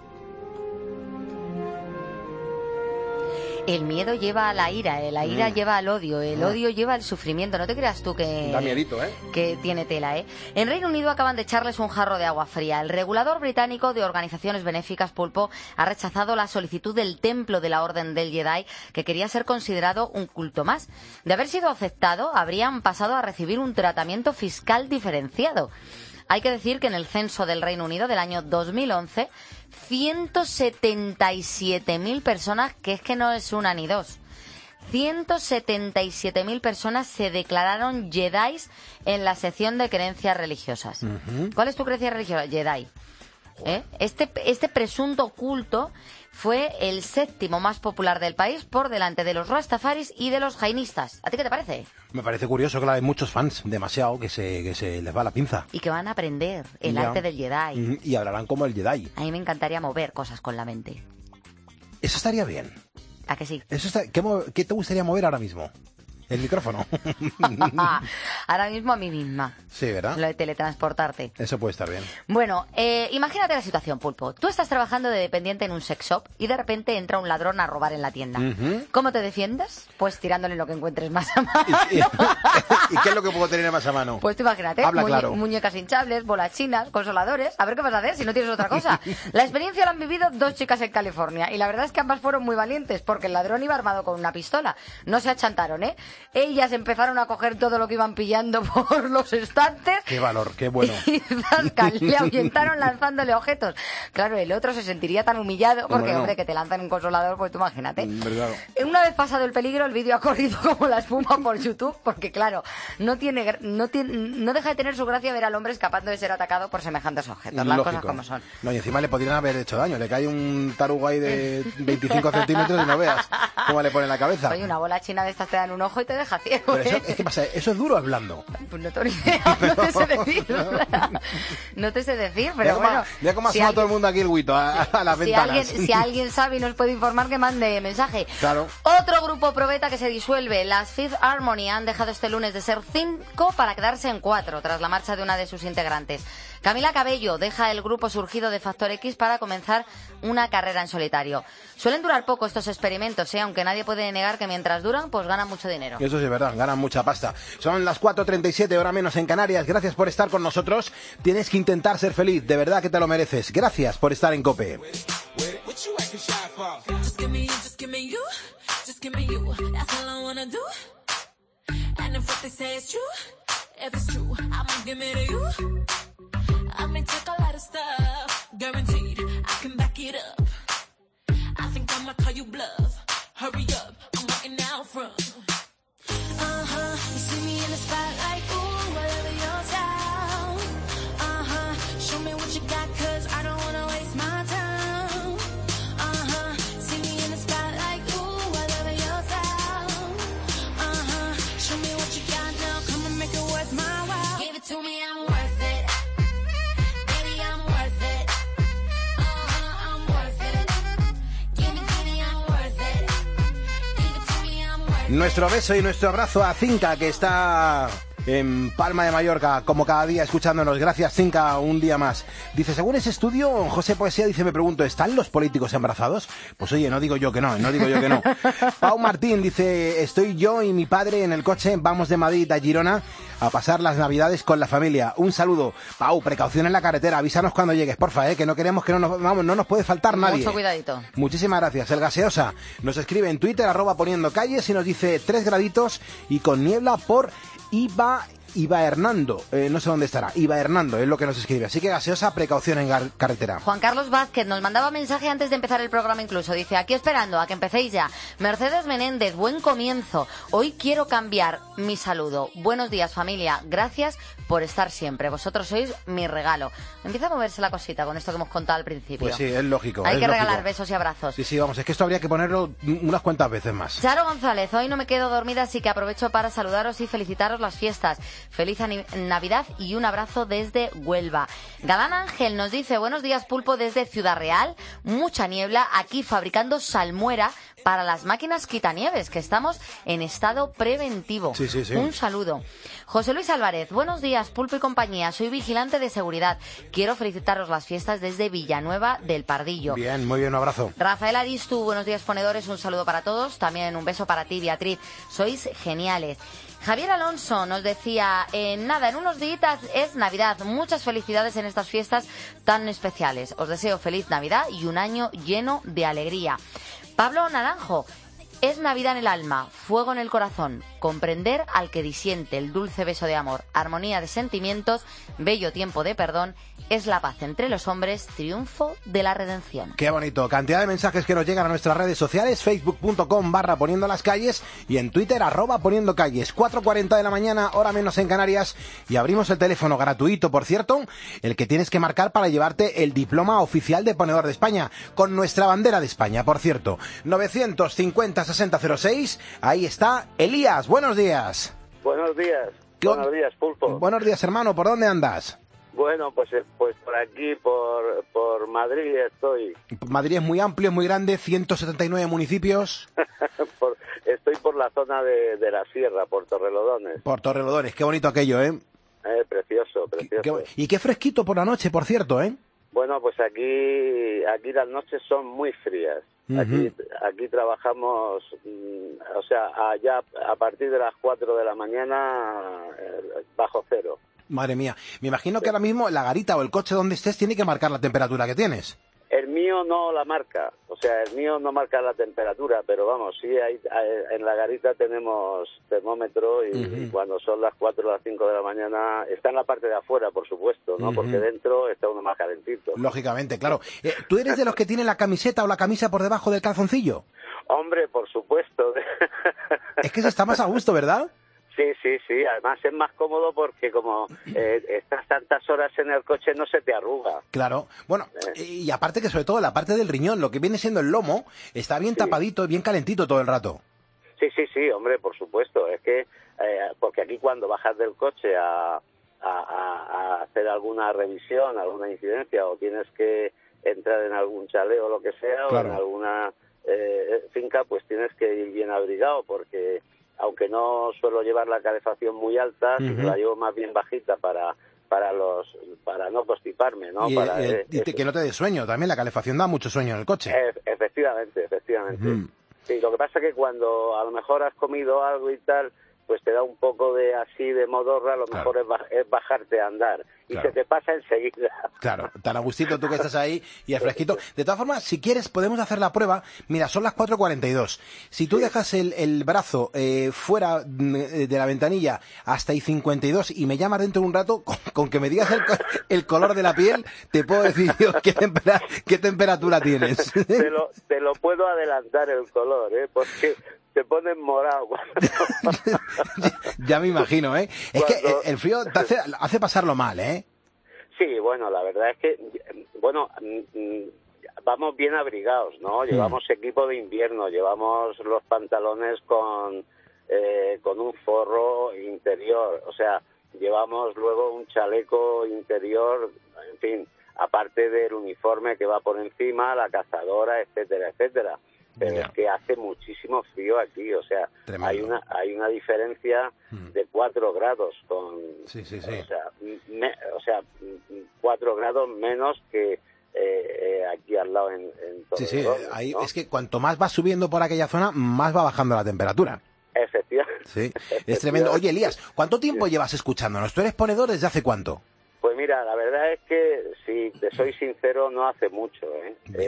El miedo lleva a la ira lleva al odio, el odio lleva al sufrimiento. No te creas tú que... Da miedito, ¿eh? Que tiene tela, ¿eh? En Reino Unido acaban de echarles un jarro de agua fría. El regulador británico de organizaciones benéficas, Pulpo, ha rechazado la solicitud del templo de la Orden del Jedi, que quería ser considerado un culto más. De haber sido aceptado, habrían pasado a recibir un tratamiento fiscal diferenciado. Hay que decir que en el censo del Reino Unido del año 2011, 177.000 personas, que es que no es una ni dos, 177.000 personas se declararon Jedis en la sección de creencias religiosas. ¿Cuál es tu creencia religiosa? Jedi. Este presunto culto fue el 7º más popular del país, por delante de los rastafaris y de los jainistas. ¿A ti qué te parece? Me parece curioso que hay muchos fans, demasiado, que se les va la pinza. Y que van a aprender el arte del Jedi. Y hablarán como el Jedi. A mí me encantaría mover cosas con la mente. Eso estaría bien. ¿A que sí? ¿Qué te gustaría mover ahora mismo? El micrófono. Ahora mismo a mí misma. Sí, ¿verdad? Lo de teletransportarte. Eso puede estar bien. Bueno, imagínate la situación, Pulpo. Tú estás trabajando de dependiente en un sex shop y de repente entra un ladrón a robar en la tienda. ¿Cómo te defiendes? Pues tirándole lo que encuentres más a mano. ¿Y qué es lo que puedo tener más a mano? Pues tú imagínate, claro. Muñecas hinchables, bolas chinas, consoladores. A ver qué vas a hacer si no tienes otra cosa. La experiencia la han vivido 2 chicas en California y la verdad es que ambas fueron muy valientes porque el ladrón iba armado con una pistola. No se achantaron, ¿eh? Ellas empezaron a coger todo lo que iban pillando por los estantes. ¡Qué valor, qué bueno! Y zascan, le ahuyentaron lanzándole objetos. Claro, el otro se sentiría tan humillado porque, hombre, que te lanzan un consolador, pues tú imagínate. ¿Verdad? Una vez pasado el peligro, el vídeo ha corrido como la espuma por YouTube porque, claro, no deja de tener su gracia ver al hombre escapando de ser atacado por semejantes objetos. Las cosas como son. No, y encima le podrían haber hecho daño. Le cae un tarugo ahí de 25 centímetros y no veas cómo le pone en la cabeza. Oye, una bola china de estas te dan un ojo y te deja ciego. Pero eso, ¿qué pasa? ¿Eso es duro o es blando? Pues no tengo ni idea, no te sé decir. No te sé decir, pero bueno. Mira cómo ha sonado todo el mundo aquí el guito a las ventanas. Si alguien sabe y nos puede informar, que mande mensaje. Claro. Otro grupo probeta que se disuelve. Las Fifth Harmony han dejado este lunes de ser 5 para quedarse en 4 tras la marcha de una de sus integrantes. Camila Cabello deja el grupo surgido de Factor X para comenzar una carrera en solitario. Suelen durar poco estos experimentos, aunque nadie puede negar que mientras duran, pues ganan mucho dinero. Eso sí es verdad, ganan mucha pasta. Son las 4:37, hora menos en Canarias. Gracias por estar con nosotros. Tienes que intentar ser feliz, de verdad que te lo mereces. Gracias por estar en COPE. I may take a lot of stuff, guaranteed I can back it up. I think I'ma call you bluff. Hurry up, I'm walking out front. You see me in the spotlight, ooh, whatever your style. Show me what you got, 'cause I don't wanna waste my time. See me in the spotlight, ooh, whatever your style. Show me what you got now, come and make it worth my while. Give it to me, I'm worth it. Nuestro beso y nuestro abrazo a Cinca, que está en Palma de Mallorca, como cada día, escuchándonos. Gracias, Cinca, un día más. Dice, según ese estudio, José Poesía dice, me pregunto, ¿están los políticos embarazados? Pues oye, no digo yo que no. Pau Martín dice, estoy yo y mi padre en el coche, vamos de Madrid a Girona a pasar las Navidades con la familia. Un saludo. Pau, precaución en la carretera, avísanos cuando llegues, porfa, que no queremos que no nos puede faltar nadie. Mucho cuidadito. Muchísimas gracias. El Gaseosa nos escribe en Twitter, @poniendo calles, y nos dice 3 graditos y con niebla por Iba Hernando, no sé dónde estará, Iba Hernando es lo que nos escribe, así que gaseosa, precaución en carretera. Juan Carlos Vázquez nos mandaba mensaje antes de empezar el programa incluso, dice, aquí esperando a que empecéis ya. Mercedes Menéndez, buen comienzo, hoy quiero cambiar mi saludo. Buenos días familia, gracias por estar siempre, vosotros sois mi regalo. Empieza a moverse la cosita con esto que hemos contado al principio. Pues sí, es lógico. Hay que lógico. regalar besos y abrazos. Sí, vamos, es que esto habría que ponerlo unas cuantas veces más. Charo González, hoy no me quedo dormida, así que aprovecho para saludaros y felicitaros las fiestas. Feliz Navidad y un abrazo desde Huelva. Galán Ángel nos dice, buenos días Pulpo desde Ciudad Real, mucha niebla, aquí fabricando salmuera para las máquinas quitanieves, que estamos en estado preventivo. Sí. Un saludo. José Luis Álvarez, buenos días Pulpo y compañía, soy vigilante de seguridad. Quiero felicitaros las fiestas desde Villanueva del Pardillo. Bien, muy bien, un abrazo. Rafael Aristu, buenos días ponedores, un saludo para todos, también un beso para ti Beatriz, sois geniales. Javier Alonso nos decía, en unos días es Navidad, muchas felicidades en estas fiestas tan especiales, os deseo feliz Navidad y un año lleno de alegría. Pablo Naranjo, es Navidad en el alma, fuego en el corazón, comprender al que disiente, el dulce beso de amor, armonía de sentimientos, bello tiempo de perdón, es la paz entre los hombres, triunfo de la redención. Qué bonito, cantidad de mensajes que nos llegan a nuestras redes sociales, facebook.com/poniendo las calles y en Twitter @poniendo calles, 4:40 de la mañana, hora menos en Canarias, y abrimos el teléfono gratuito, por cierto, el que tienes que marcar para llevarte el diploma oficial de ponedor de España, con nuestra bandera de España, por cierto, 950-6006, ahí está Elías, buenos días. Buenos días, Pulpo. Buenos días, hermano, ¿por dónde andas? Bueno, pues por aquí, por Madrid estoy. Madrid es muy amplio, es muy grande, 179 municipios. Estoy por la zona de la sierra, por Torrelodones. Por Torrelodones, qué bonito aquello, ¿eh? Precioso. Y qué fresquito por la noche, por cierto, ¿eh? Bueno, pues aquí las noches son muy frías. Aquí trabajamos, o sea, allá a partir de las 4 de la mañana bajo cero. Madre mía, me imagino que ahora mismo la garita o el coche donde estés tiene que marcar la temperatura que tienes. El mío no la marca, o sea, el mío no marca la temperatura, pero vamos, sí, en la garita tenemos termómetro y cuando son las 4 o las 5 de la mañana, está en la parte de afuera, por supuesto, ¿no? Porque dentro está uno más calentito. Lógicamente, claro. ¿Tú eres de los que tienen la camiseta o la camisa por debajo del calzoncillo? Hombre, por supuesto. Es que se está más a gusto, ¿verdad? Sí, además es más cómodo porque como estás tantas horas en el coche no se te arruga. Claro, bueno, y aparte que sobre todo la parte del riñón, lo que viene siendo el lomo, está bien tapadito, bien calentito todo el rato. Sí, hombre, por supuesto, es que porque aquí cuando bajas del coche a hacer alguna revisión, alguna incidencia o tienes que entrar en algún chalet o lo que sea, claro, o en alguna finca, pues tienes que ir bien abrigado porque aunque no suelo llevar la calefacción muy alta, la llevo más bien bajita para no constiparme, ¿no? Que no te dé sueño, también la calefacción da mucho sueño en el coche. Efectivamente. Sí, lo que pasa es que cuando a lo mejor has comido algo y tal, pues te da un poco de así de modorra, a lo mejor es bajarte a andar y se te pasa enseguida. Claro, tan a gustito tú que estás ahí y el fresquito. De todas formas, si quieres podemos hacer la prueba. Mira, son las 4:42. Si tú dejas el brazo fuera de la ventanilla hasta I-52 y me llamas dentro de un rato, con que me digas el color de la piel, te puedo decir yo qué temperatura tienes. Te lo puedo adelantar el color, porque te pones morado. Ya me imagino, ¿eh? Es que el frío te hace pasarlo mal, ¿eh? Sí, bueno, la verdad es que, vamos bien abrigados, ¿no? Llevamos equipo de invierno, llevamos los pantalones con un forro interior, o sea, llevamos luego un chaleco interior, en fin, aparte del uniforme que va por encima, la cazadora, etcétera. Pero es que hace muchísimo frío aquí, o sea, hay una diferencia de 4 grados con, o sea, 4 grados menos que aquí al lado en Torrelodones, ahí, ¿no? Es que cuanto más vas subiendo por aquella zona, más va bajando la temperatura. Efectivamente. Sí, es tremendo. Oye, Elías, ¿cuánto tiempo llevas escuchándonos? ¿Tú eres ponedor desde hace cuánto? Pues mira, la verdad es que, si te soy sincero, no hace mucho,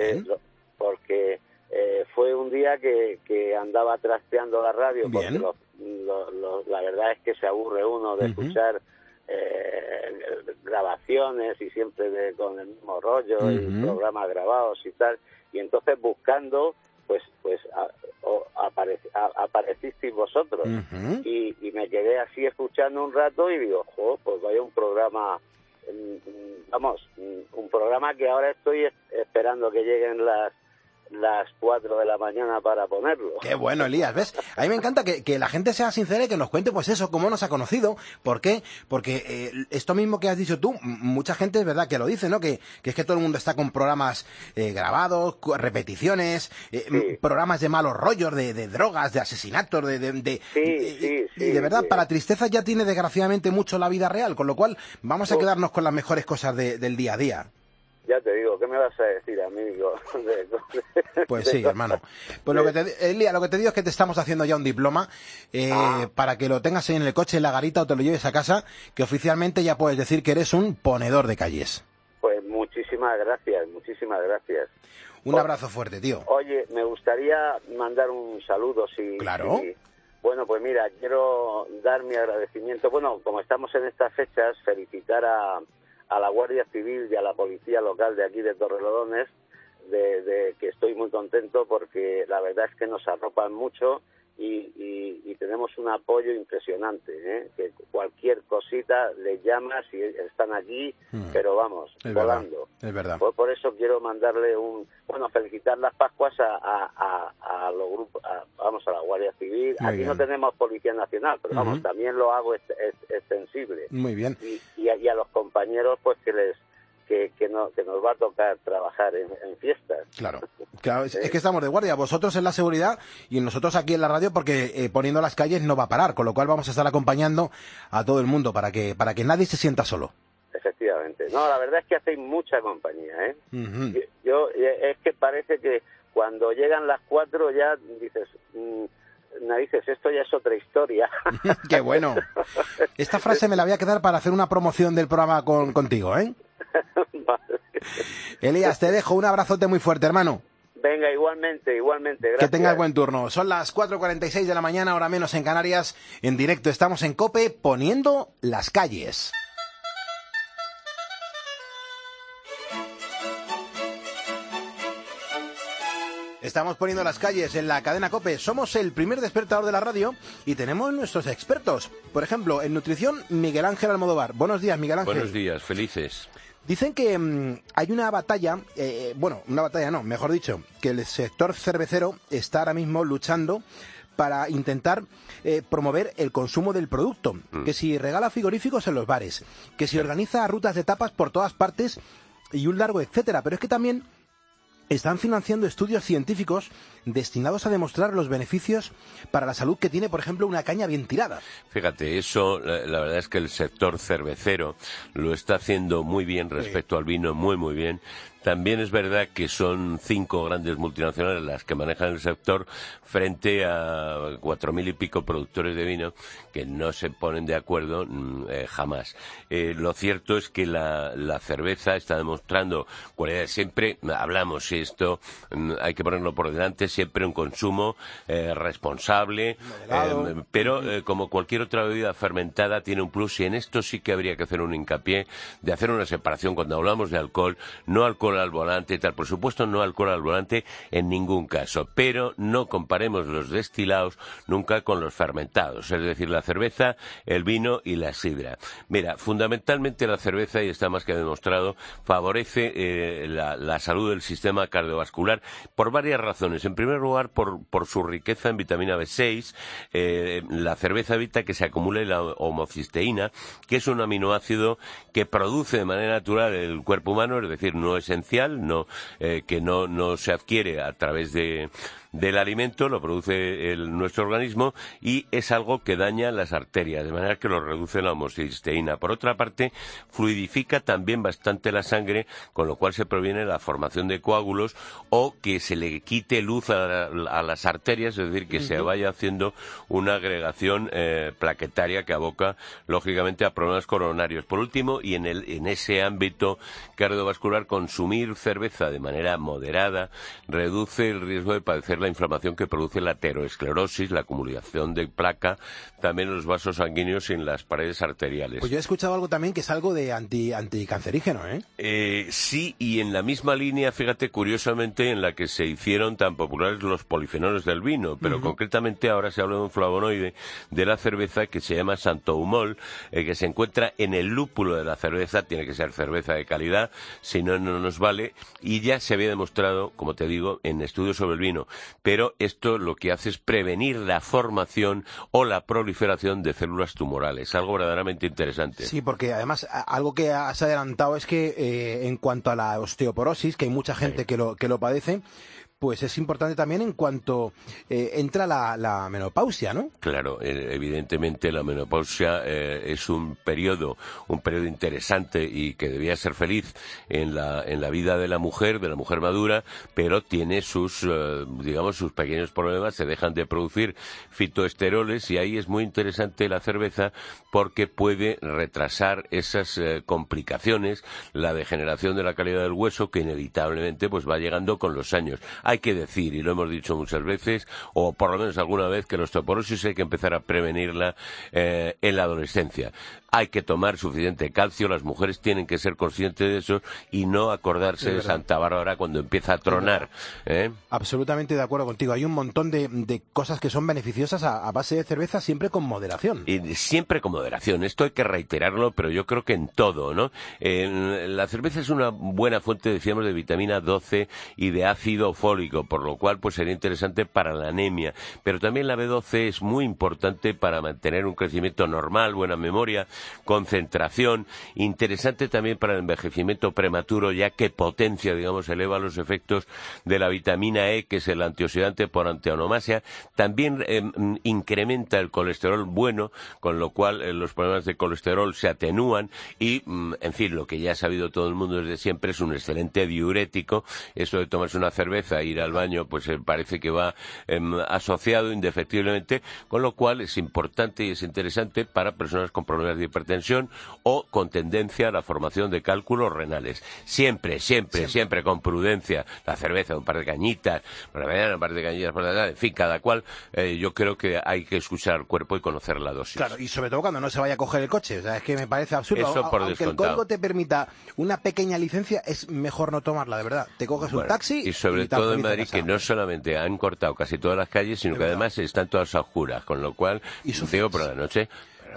porque fue un día que andaba trasteando la radio, porque la verdad es que se aburre uno de escuchar grabaciones y siempre con el mismo rollo y programas grabados y tal, y entonces buscando pues aparecisteis vosotros y me quedé así escuchando un rato y digo, pues vaya un programa, un programa que ahora estoy esperando que lleguen las 4 de la mañana para ponerlo. Qué bueno, Elías, ¿ves? A mí me encanta que la gente sea sincera y que nos cuente, pues eso, cómo nos ha conocido. ¿Por qué? Porque esto mismo que has dicho tú, mucha gente es verdad que lo dice, ¿no? Que es que todo el mundo está con programas grabados, repeticiones, programas de malos rollos, de drogas, de asesinatos, y de verdad, para tristeza ya tiene desgraciadamente mucho la vida real, con lo cual vamos a quedarnos con las mejores cosas del día a día. Ya te digo, ¿qué me vas a decir, amigo? Pues sí, hermano. Pues Elías, lo que te digo es que te estamos haciendo ya un diploma para que lo tengas ahí en el coche, en la garita, o te lo lleves a casa, que oficialmente ya puedes decir que eres un ponedor de calles. Pues muchísimas gracias, muchísimas gracias. Un abrazo fuerte, tío. Oye, me gustaría mandar un saludo, si... Claro. Bueno, pues mira, quiero dar mi agradecimiento. Bueno, como estamos en estas fechas, felicitar a la Guardia Civil y a la Policía Local de aquí de Torrelodones, de que estoy muy contento porque la verdad es que nos arropan mucho y tenemos un apoyo impresionante, que cualquier cosita les llamas y están aquí, pero vamos, volando. Es verdad. Pues por eso quiero mandarle felicitar las Pascuas a los grupos, a la Guardia Civil. Muy aquí bien. no tenemos Policía Nacional, pero vamos, también lo hago extensible. Muy bien. Y a los compañeros, pues que nos va a tocar trabajar en fiestas. Claro, es que estamos de guardia, vosotros en la seguridad y nosotros aquí en la radio, porque poniendo las calles no va a parar, con lo cual vamos a estar acompañando a todo el mundo para que nadie se sienta solo. Efectivamente. No, la verdad es que hacéis mucha compañía, ¿eh? Yo es que parece que cuando llegan las 4 ya dices... narices, esto ya es otra historia. ¡Qué bueno! Esta frase me la voy a quedar para hacer una promoción del programa contigo, ¿eh? Vale. Elías, te dejo un abrazote muy fuerte, hermano. Venga, igualmente, gracias. Que tengas buen turno. Son las 4:46 de la mañana, hora menos en Canarias. En directo estamos en COPE poniendo las calles. Estamos poniendo las calles en la cadena COPE. Somos el primer despertador de la radio y tenemos nuestros expertos. Por ejemplo, en nutrición, Miguel Ángel Almodóvar. Buenos días, Miguel Ángel. Buenos días, felices. Dicen que hay una batalla, mejor dicho, que el sector cervecero está ahora mismo luchando para intentar promover el consumo del producto. Que si regala frigoríficos en los bares, que si organiza rutas de tapas por todas partes y un largo etcétera. Pero es que también están financiando estudios científicos destinados a demostrar los beneficios para la salud que tiene, por ejemplo, una caña bien tirada. Fíjate, eso, la verdad es que el sector cervecero lo está haciendo muy bien respecto al vino, muy, muy bien. También es verdad que son 5 grandes multinacionales las que manejan el sector frente a 4.000 y pico productores de vino que no se ponen de acuerdo jamás. Lo cierto es que la cerveza está demostrando cualidades. Siempre hablamos, y esto hay que ponerlo por delante, siempre un consumo responsable, pero como cualquier otra bebida fermentada tiene un plus, y en esto sí que habría que hacer un hincapié de hacer una separación cuando hablamos de alcohol, no alcohol al volante y tal, por supuesto no alcohol al volante en ningún caso, pero no comparemos los destilados nunca con los fermentados, es decir, la cerveza, el vino y la sidra. Mira, fundamentalmente la cerveza, y está más que demostrado, favorece la salud del sistema cardiovascular por varias razones. En primer lugar, por su riqueza en vitamina B6, la cerveza evita que se acumule la homocisteína, que es un aminoácido que produce de manera natural el cuerpo humano, es decir, no esencial, que no se adquiere a través del alimento, lo produce nuestro organismo, y es algo que daña las arterias, de manera que lo reduce la homocisteína. Por otra parte, fluidifica también bastante la sangre, con lo cual se previene la formación de coágulos o que se le quite luz a las arterias, es decir, que se vaya haciendo una agregación plaquetaria que aboca, lógicamente, a problemas coronarios. Por último, y en ese ámbito cardiovascular, consumir cerveza de manera moderada reduce el riesgo de padecer la inflamación que produce la aterosclerosis, la acumulación de placa, también en los vasos sanguíneos y en las paredes arteriales. Pues yo he escuchado algo también que es algo de anticancerígeno, ¿eh? Sí, y en la misma línea, fíjate, curiosamente, en la que se hicieron tan populares los polifenoles del vino, pero concretamente ahora se habla de un flavonoide de la cerveza que se llama santoumol, que se encuentra en el lúpulo de la cerveza. Tiene que ser cerveza de calidad, si no, no nos vale, y ya se había demostrado, como te digo, en estudios sobre el vino, pero esto lo que hace es prevenir la formación o la proliferación de células tumorales, algo verdaderamente interesante. Sí, porque además algo que has adelantado es que en cuanto a la osteoporosis, que hay mucha gente que lo padece, pues es importante también en cuanto entra la menopausia, ¿no? Claro, evidentemente la menopausia es un periodo interesante y que debía ser feliz en la vida de la mujer madura, pero tiene sus pequeños problemas. Se dejan de producir fitoesteroles y ahí es muy interesante la cerveza porque puede retrasar esas complicaciones, la degeneración de la calidad del hueso que inevitablemente pues va llegando con los años. Hay que decir, y lo hemos dicho muchas veces, o por lo menos alguna vez, que la osteoporosis hay que empezar a prevenirla en la adolescencia. Hay que tomar suficiente calcio, las mujeres tienen que ser conscientes de eso y no acordarse de Santa Bárbara cuando empieza a tronar. Absolutamente de acuerdo contigo. Hay un montón de cosas que son beneficiosas a base de cerveza, siempre con moderación. Y siempre con moderación. Esto hay que reiterarlo, pero yo creo que en todo, ¿no? La cerveza es una buena fuente, decíamos, de vitamina 12 y de ácido fólico, por lo cual pues sería interesante para la anemia. Pero también la B12 es muy importante para mantener un crecimiento normal, buena memoria, concentración, interesante también para el envejecimiento prematuro, ya que potencia, eleva los efectos de la vitamina E, que es el antioxidante por antonomasia. También incrementa el colesterol bueno, con lo cual los problemas de colesterol se atenúan y, en fin, lo que ya ha sabido todo el mundo desde siempre, es un excelente diurético. Eso de tomarse una cerveza e ir al baño, pues parece que va asociado indefectiblemente, con lo cual es importante y es interesante para personas con problemas de hipertensión o con tendencia a la formación de cálculos renales. Siempre con prudencia. La cerveza, un par de cañitas por la mañana, un par de cañitas por la tarde, en fin, cada cual. Yo creo que hay que escuchar al cuerpo y conocer la dosis. Claro, y sobre todo cuando no se vaya a coger el coche. O sea, es que me parece absurdo. Eso por Aunque descontado. el código te permita una pequeña licencia, es mejor no tomarla, de verdad. Te coges un taxi y sobre todo en Madrid, que no solamente han cortado casi todas las calles, sino que además están todas a oscuras, con lo cual, digo, por la noche,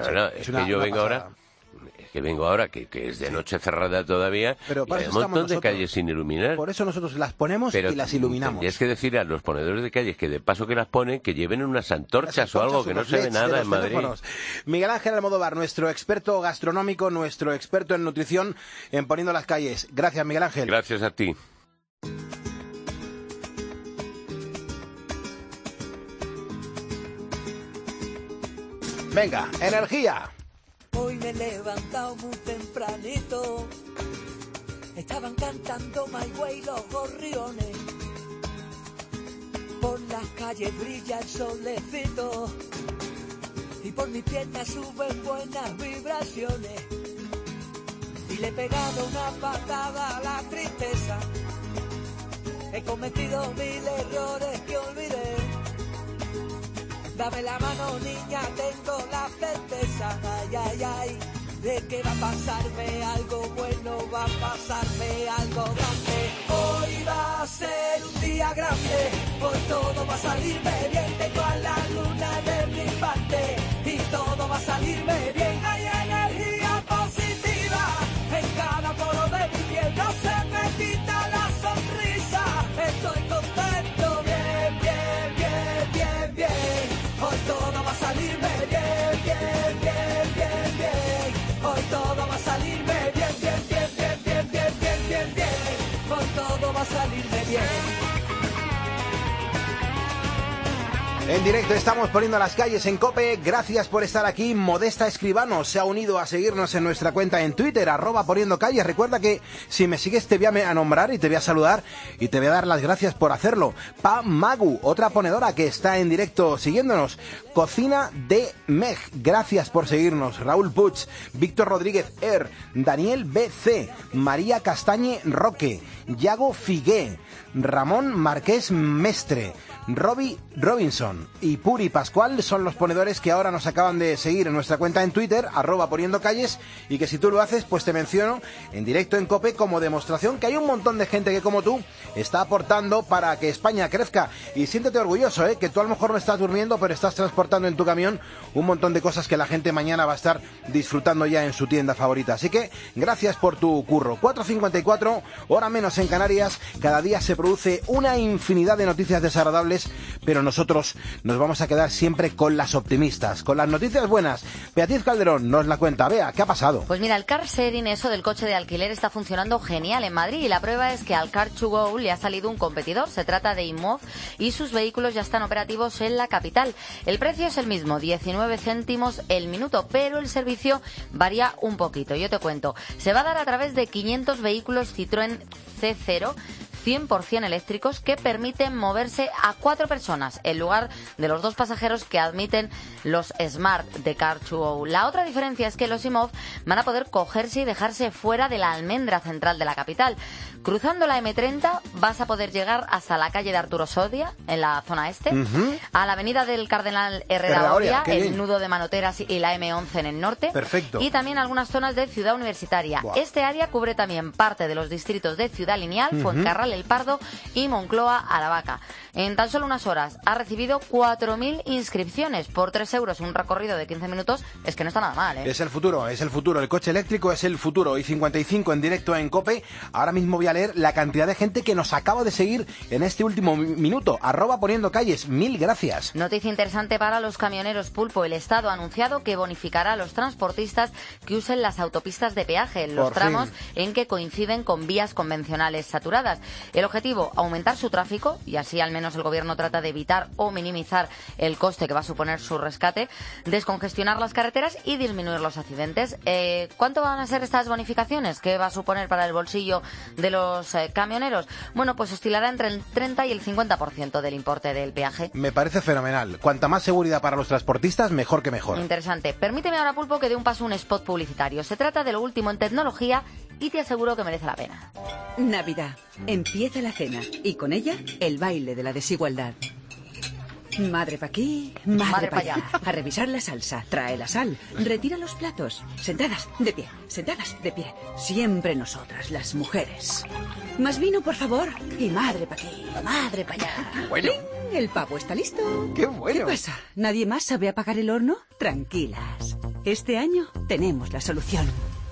vengo ahora, que es de noche cerrada todavía, pero y hay un montón de calles sin iluminar. Por eso nosotros las ponemos y las iluminamos. Tendrías que decir a los ponedores de calles que de paso que las ponen, que lleven unas antorchas o algo, que no se ve nada en Madrid. Miguel Ángel Almodóvar, nuestro experto gastronómico, nuestro experto en nutrición, en Poniendo las Calles. Gracias, Miguel Ángel. Gracias a ti. Venga, energía. Hoy me he levantado muy tempranito, estaban cantando My Way los gorriones, por las calles brilla el solecito y por mis piernas suben buenas vibraciones, y le he pegado una patada a la tristeza, he cometido 1000 errores que olvidé. Dame la mano, niña, tengo la certeza, ay, ay, ay, de que va a pasarme algo bueno, va a pasarme algo grande. Hoy va a ser un día grande, hoy todo va a salirme bien, tengo a la luna de mi parte y todo va a salirme bien. Hay energía positiva en cada poro de mi piel, no se me quita la sonrisa, estoy contento, bien, bien, bien, bien, bien. Hoy todo va a salirme bien, bien, bien, bien, bien. Hoy todo va a salirme bien, bien, bien, bien, bien, bien, bien, bien, bien. Hoy todo va a salirme bien. En directo estamos poniendo las calles en COPE. Gracias por estar aquí. Modesta Escribano se ha unido a seguirnos en nuestra cuenta en Twitter, @poniendocalles. Recuerda que si me sigues te voy a nombrar y te voy a saludar y te voy a dar las gracias por hacerlo. Pa Magu, otra ponedora que está en directo siguiéndonos. Cocina de Meg, gracias por seguirnos. Raúl Puig, Víctor Rodríguez Daniel BC, María Castañe Roque, Yago Figué, Ramón Marqués Mestre, Robbie Robinson y Puri Pascual son los ponedores que ahora nos acaban de seguir en nuestra cuenta en Twitter, @poniendocalles, y que si tú lo haces, pues te menciono en directo en COPE como demostración que hay un montón de gente que como tú está aportando para que España crezca. Y siéntete orgulloso, que tú a lo mejor no estás durmiendo, pero estás transportando en tu camión un montón de cosas que la gente mañana va a estar disfrutando ya en su tienda favorita. Así que gracias por tu curro. 4:54, hora menos en Canarias. Cada día se produce una infinidad de noticias desagradables, pero nosotros nos vamos a quedar siempre con las optimistas, con las noticias buenas. Beatriz Calderón nos la cuenta. Bea, ¿qué ha pasado? Pues mira, el car sharing, eso del coche de alquiler, está funcionando genial en Madrid, y la prueba es que al Car2Go le ha salido un competidor. Se trata de Imov y sus vehículos ya están operativos en la capital. El precio es el mismo, 19 céntimos el minuto, pero el servicio varía un poquito. Yo te cuento, se va a dar a través de 500 vehículos Citroën C0 100% eléctricos que permiten moverse a 4 personas en lugar de los 2 pasajeros que admiten los Smart de Car2Go. La otra diferencia es que los Imov van a poder cogerse y dejarse fuera de la almendra central de la capital. Cruzando la M30 vas a poder llegar hasta la calle de Arturo Soria, en la zona este, a la avenida del Cardenal Herrera Oria, el nudo de Manoteras y la M11 en el norte. Perfecto. Y también algunas zonas de Ciudad Universitaria. Wow. Este área cubre también parte de los distritos de Ciudad Lineal, Fuencarral, El Pardo y Moncloa, Aravaca. En tan solo unas horas ha recibido 4.000 inscripciones por 3 euros. Un recorrido de 15 minutos es que no está nada mal, Es el futuro, es el futuro. El coche eléctrico es el futuro. Y 55 en directo en COPE. Ahora mismo voy a leer la cantidad de gente que nos acaba de seguir en este último minuto. @poniendocalles. Mil gracias. Noticia interesante para los camioneros, Pulpo. El Estado ha anunciado que bonificará a los transportistas que usen las autopistas de peaje en los tramos en que coinciden con vías convencionales saturadas. El objetivo, aumentar su tráfico, y así al menos el gobierno trata de evitar o minimizar el coste que va a suponer su rescate, descongestionar las carreteras y disminuir los accidentes. ¿Cuánto van a ser estas bonificaciones? ¿Qué va a suponer para el bolsillo de los camioneros? Bueno, pues oscilará entre el 30 y el 50% del importe del peaje. Me parece fenomenal. Cuanta más seguridad para los transportistas, mejor que mejor. Interesante. Permíteme ahora, Pulpo, que dé un paso un spot publicitario. Se trata de lo último en tecnología y te aseguro que merece la pena. Navidad. Empieza la cena y con ella el baile de la desigualdad. Madre pa' aquí, madre pa' allá. A revisar la salsa, trae la sal, retira los platos. Sentadas, de pie, sentadas, de pie. Siempre nosotras, las mujeres. Más vino, por favor. Y madre pa' aquí, madre pa' allá. Bueno. ¡Pling! El pavo está listo. ¡Qué bueno! ¿Qué pasa? ¿Nadie más sabe apagar el horno? Tranquilas. Este año tenemos la solución.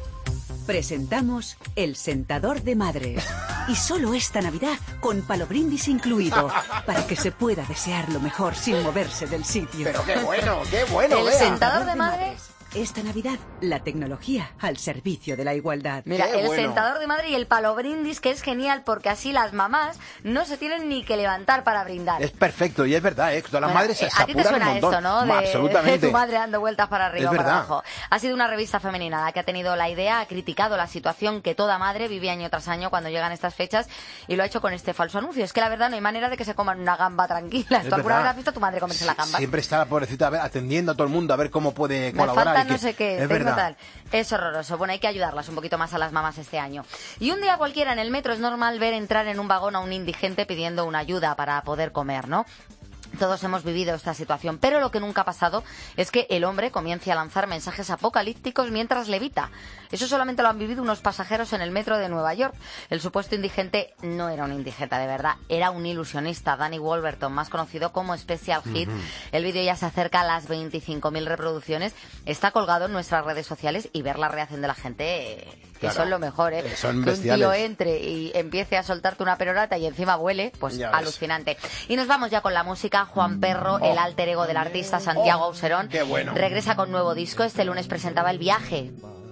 Presentamos el sentador de madres. Y solo esta Navidad con palo brindis incluido, para que se pueda desear lo mejor sin moverse del sitio. Pero qué bueno, qué bueno. ¿El sentador de madres? Esta Navidad, la tecnología al servicio de la igualdad. Mira, el sentador de madre y el palo brindis, que es genial porque así las mamás no se tienen ni que levantar para brindar. Es perfecto y es verdad, Todas las madres se a ti te apuran suena un montón. esto, ¿no? Absolutamente. De tu madre dando vueltas para arriba o Es para verdad. abajo. Ha sido una revista femenina la que ha tenido la idea, ha criticado la situación que toda madre vive año tras año cuando llegan estas fechas, y lo ha hecho con este falso anuncio. Es que la verdad no hay manera de que se coman una gamba tranquila. ¿Tú alguna vez has visto a tu madre comerse la gamba? Siempre está la pobrecita atendiendo a todo el mundo a ver cómo puede Me colaborar. falta no sé qué. Es verdad. Tal. Es horroroso. Bueno, hay que ayudarlas un poquito más a las mamás este año. Y un día cualquiera en el metro es normal ver entrar en un vagón a un indigente pidiendo una ayuda para poder comer, ¿no? Todos hemos vivido esta situación, pero lo que nunca ha pasado es que el hombre comience a lanzar mensajes apocalípticos mientras levita. Eso solamente lo han vivido unos pasajeros en el metro de Nueva York. El supuesto indigente no era un indigente de verdad, era un ilusionista, Danny Wolverton, más conocido como Special Hit. El vídeo ya se acerca a las 25.000 reproducciones, está colgado en nuestras redes sociales, y ver la reacción de la gente, que Claro. son lo mejor, Son que un bestiales. tío entre y empiece a soltarte una perorata y encima vuele, pues Ya ves. alucinante. Y nos vamos ya con la música. Juan Perro, el alter ego del artista Santiago Auserón, qué bueno. regresa con nuevo disco. Este lunes presentaba El Viaje.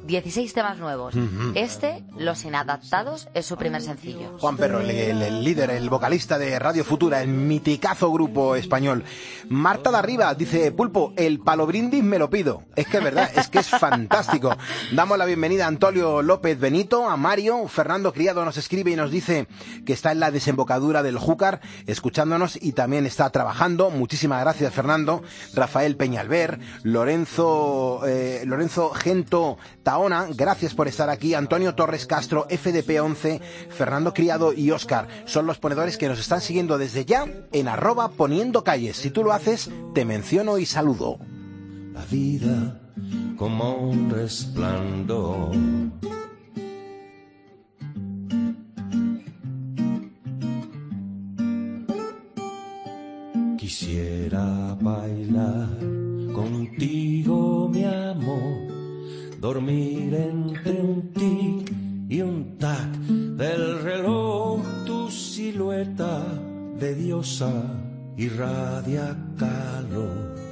16 temas nuevos. Este, Los Inadaptados, es su primer sencillo. Juan Perro, el líder, el vocalista de Radio Futura, el miticazo grupo español. Marta de Arriba dice, Pulpo, el palo brindis me lo pido. Es que es verdad, es que es fantástico. Damos la bienvenida a Antonio López Benito, a Mario. Fernando Criado nos escribe y nos dice que está en la desembocadura del Júcar, escuchándonos y también está trabajando. Muchísimas gracias, Fernando. Rafael Peñalver, Lorenzo Gento Taona, gracias por estar aquí. Antonio Torres Castro, FDP11, Fernando Criado y Óscar son los ponedores que nos están siguiendo desde ya en @poniendocalles. Si tú lo haces, te menciono y saludo. La vida como un resplandor. Quisiera bailar contigo, mi amor, dormir entre un tic y un tac del reloj. Tu silueta de diosa irradia calor.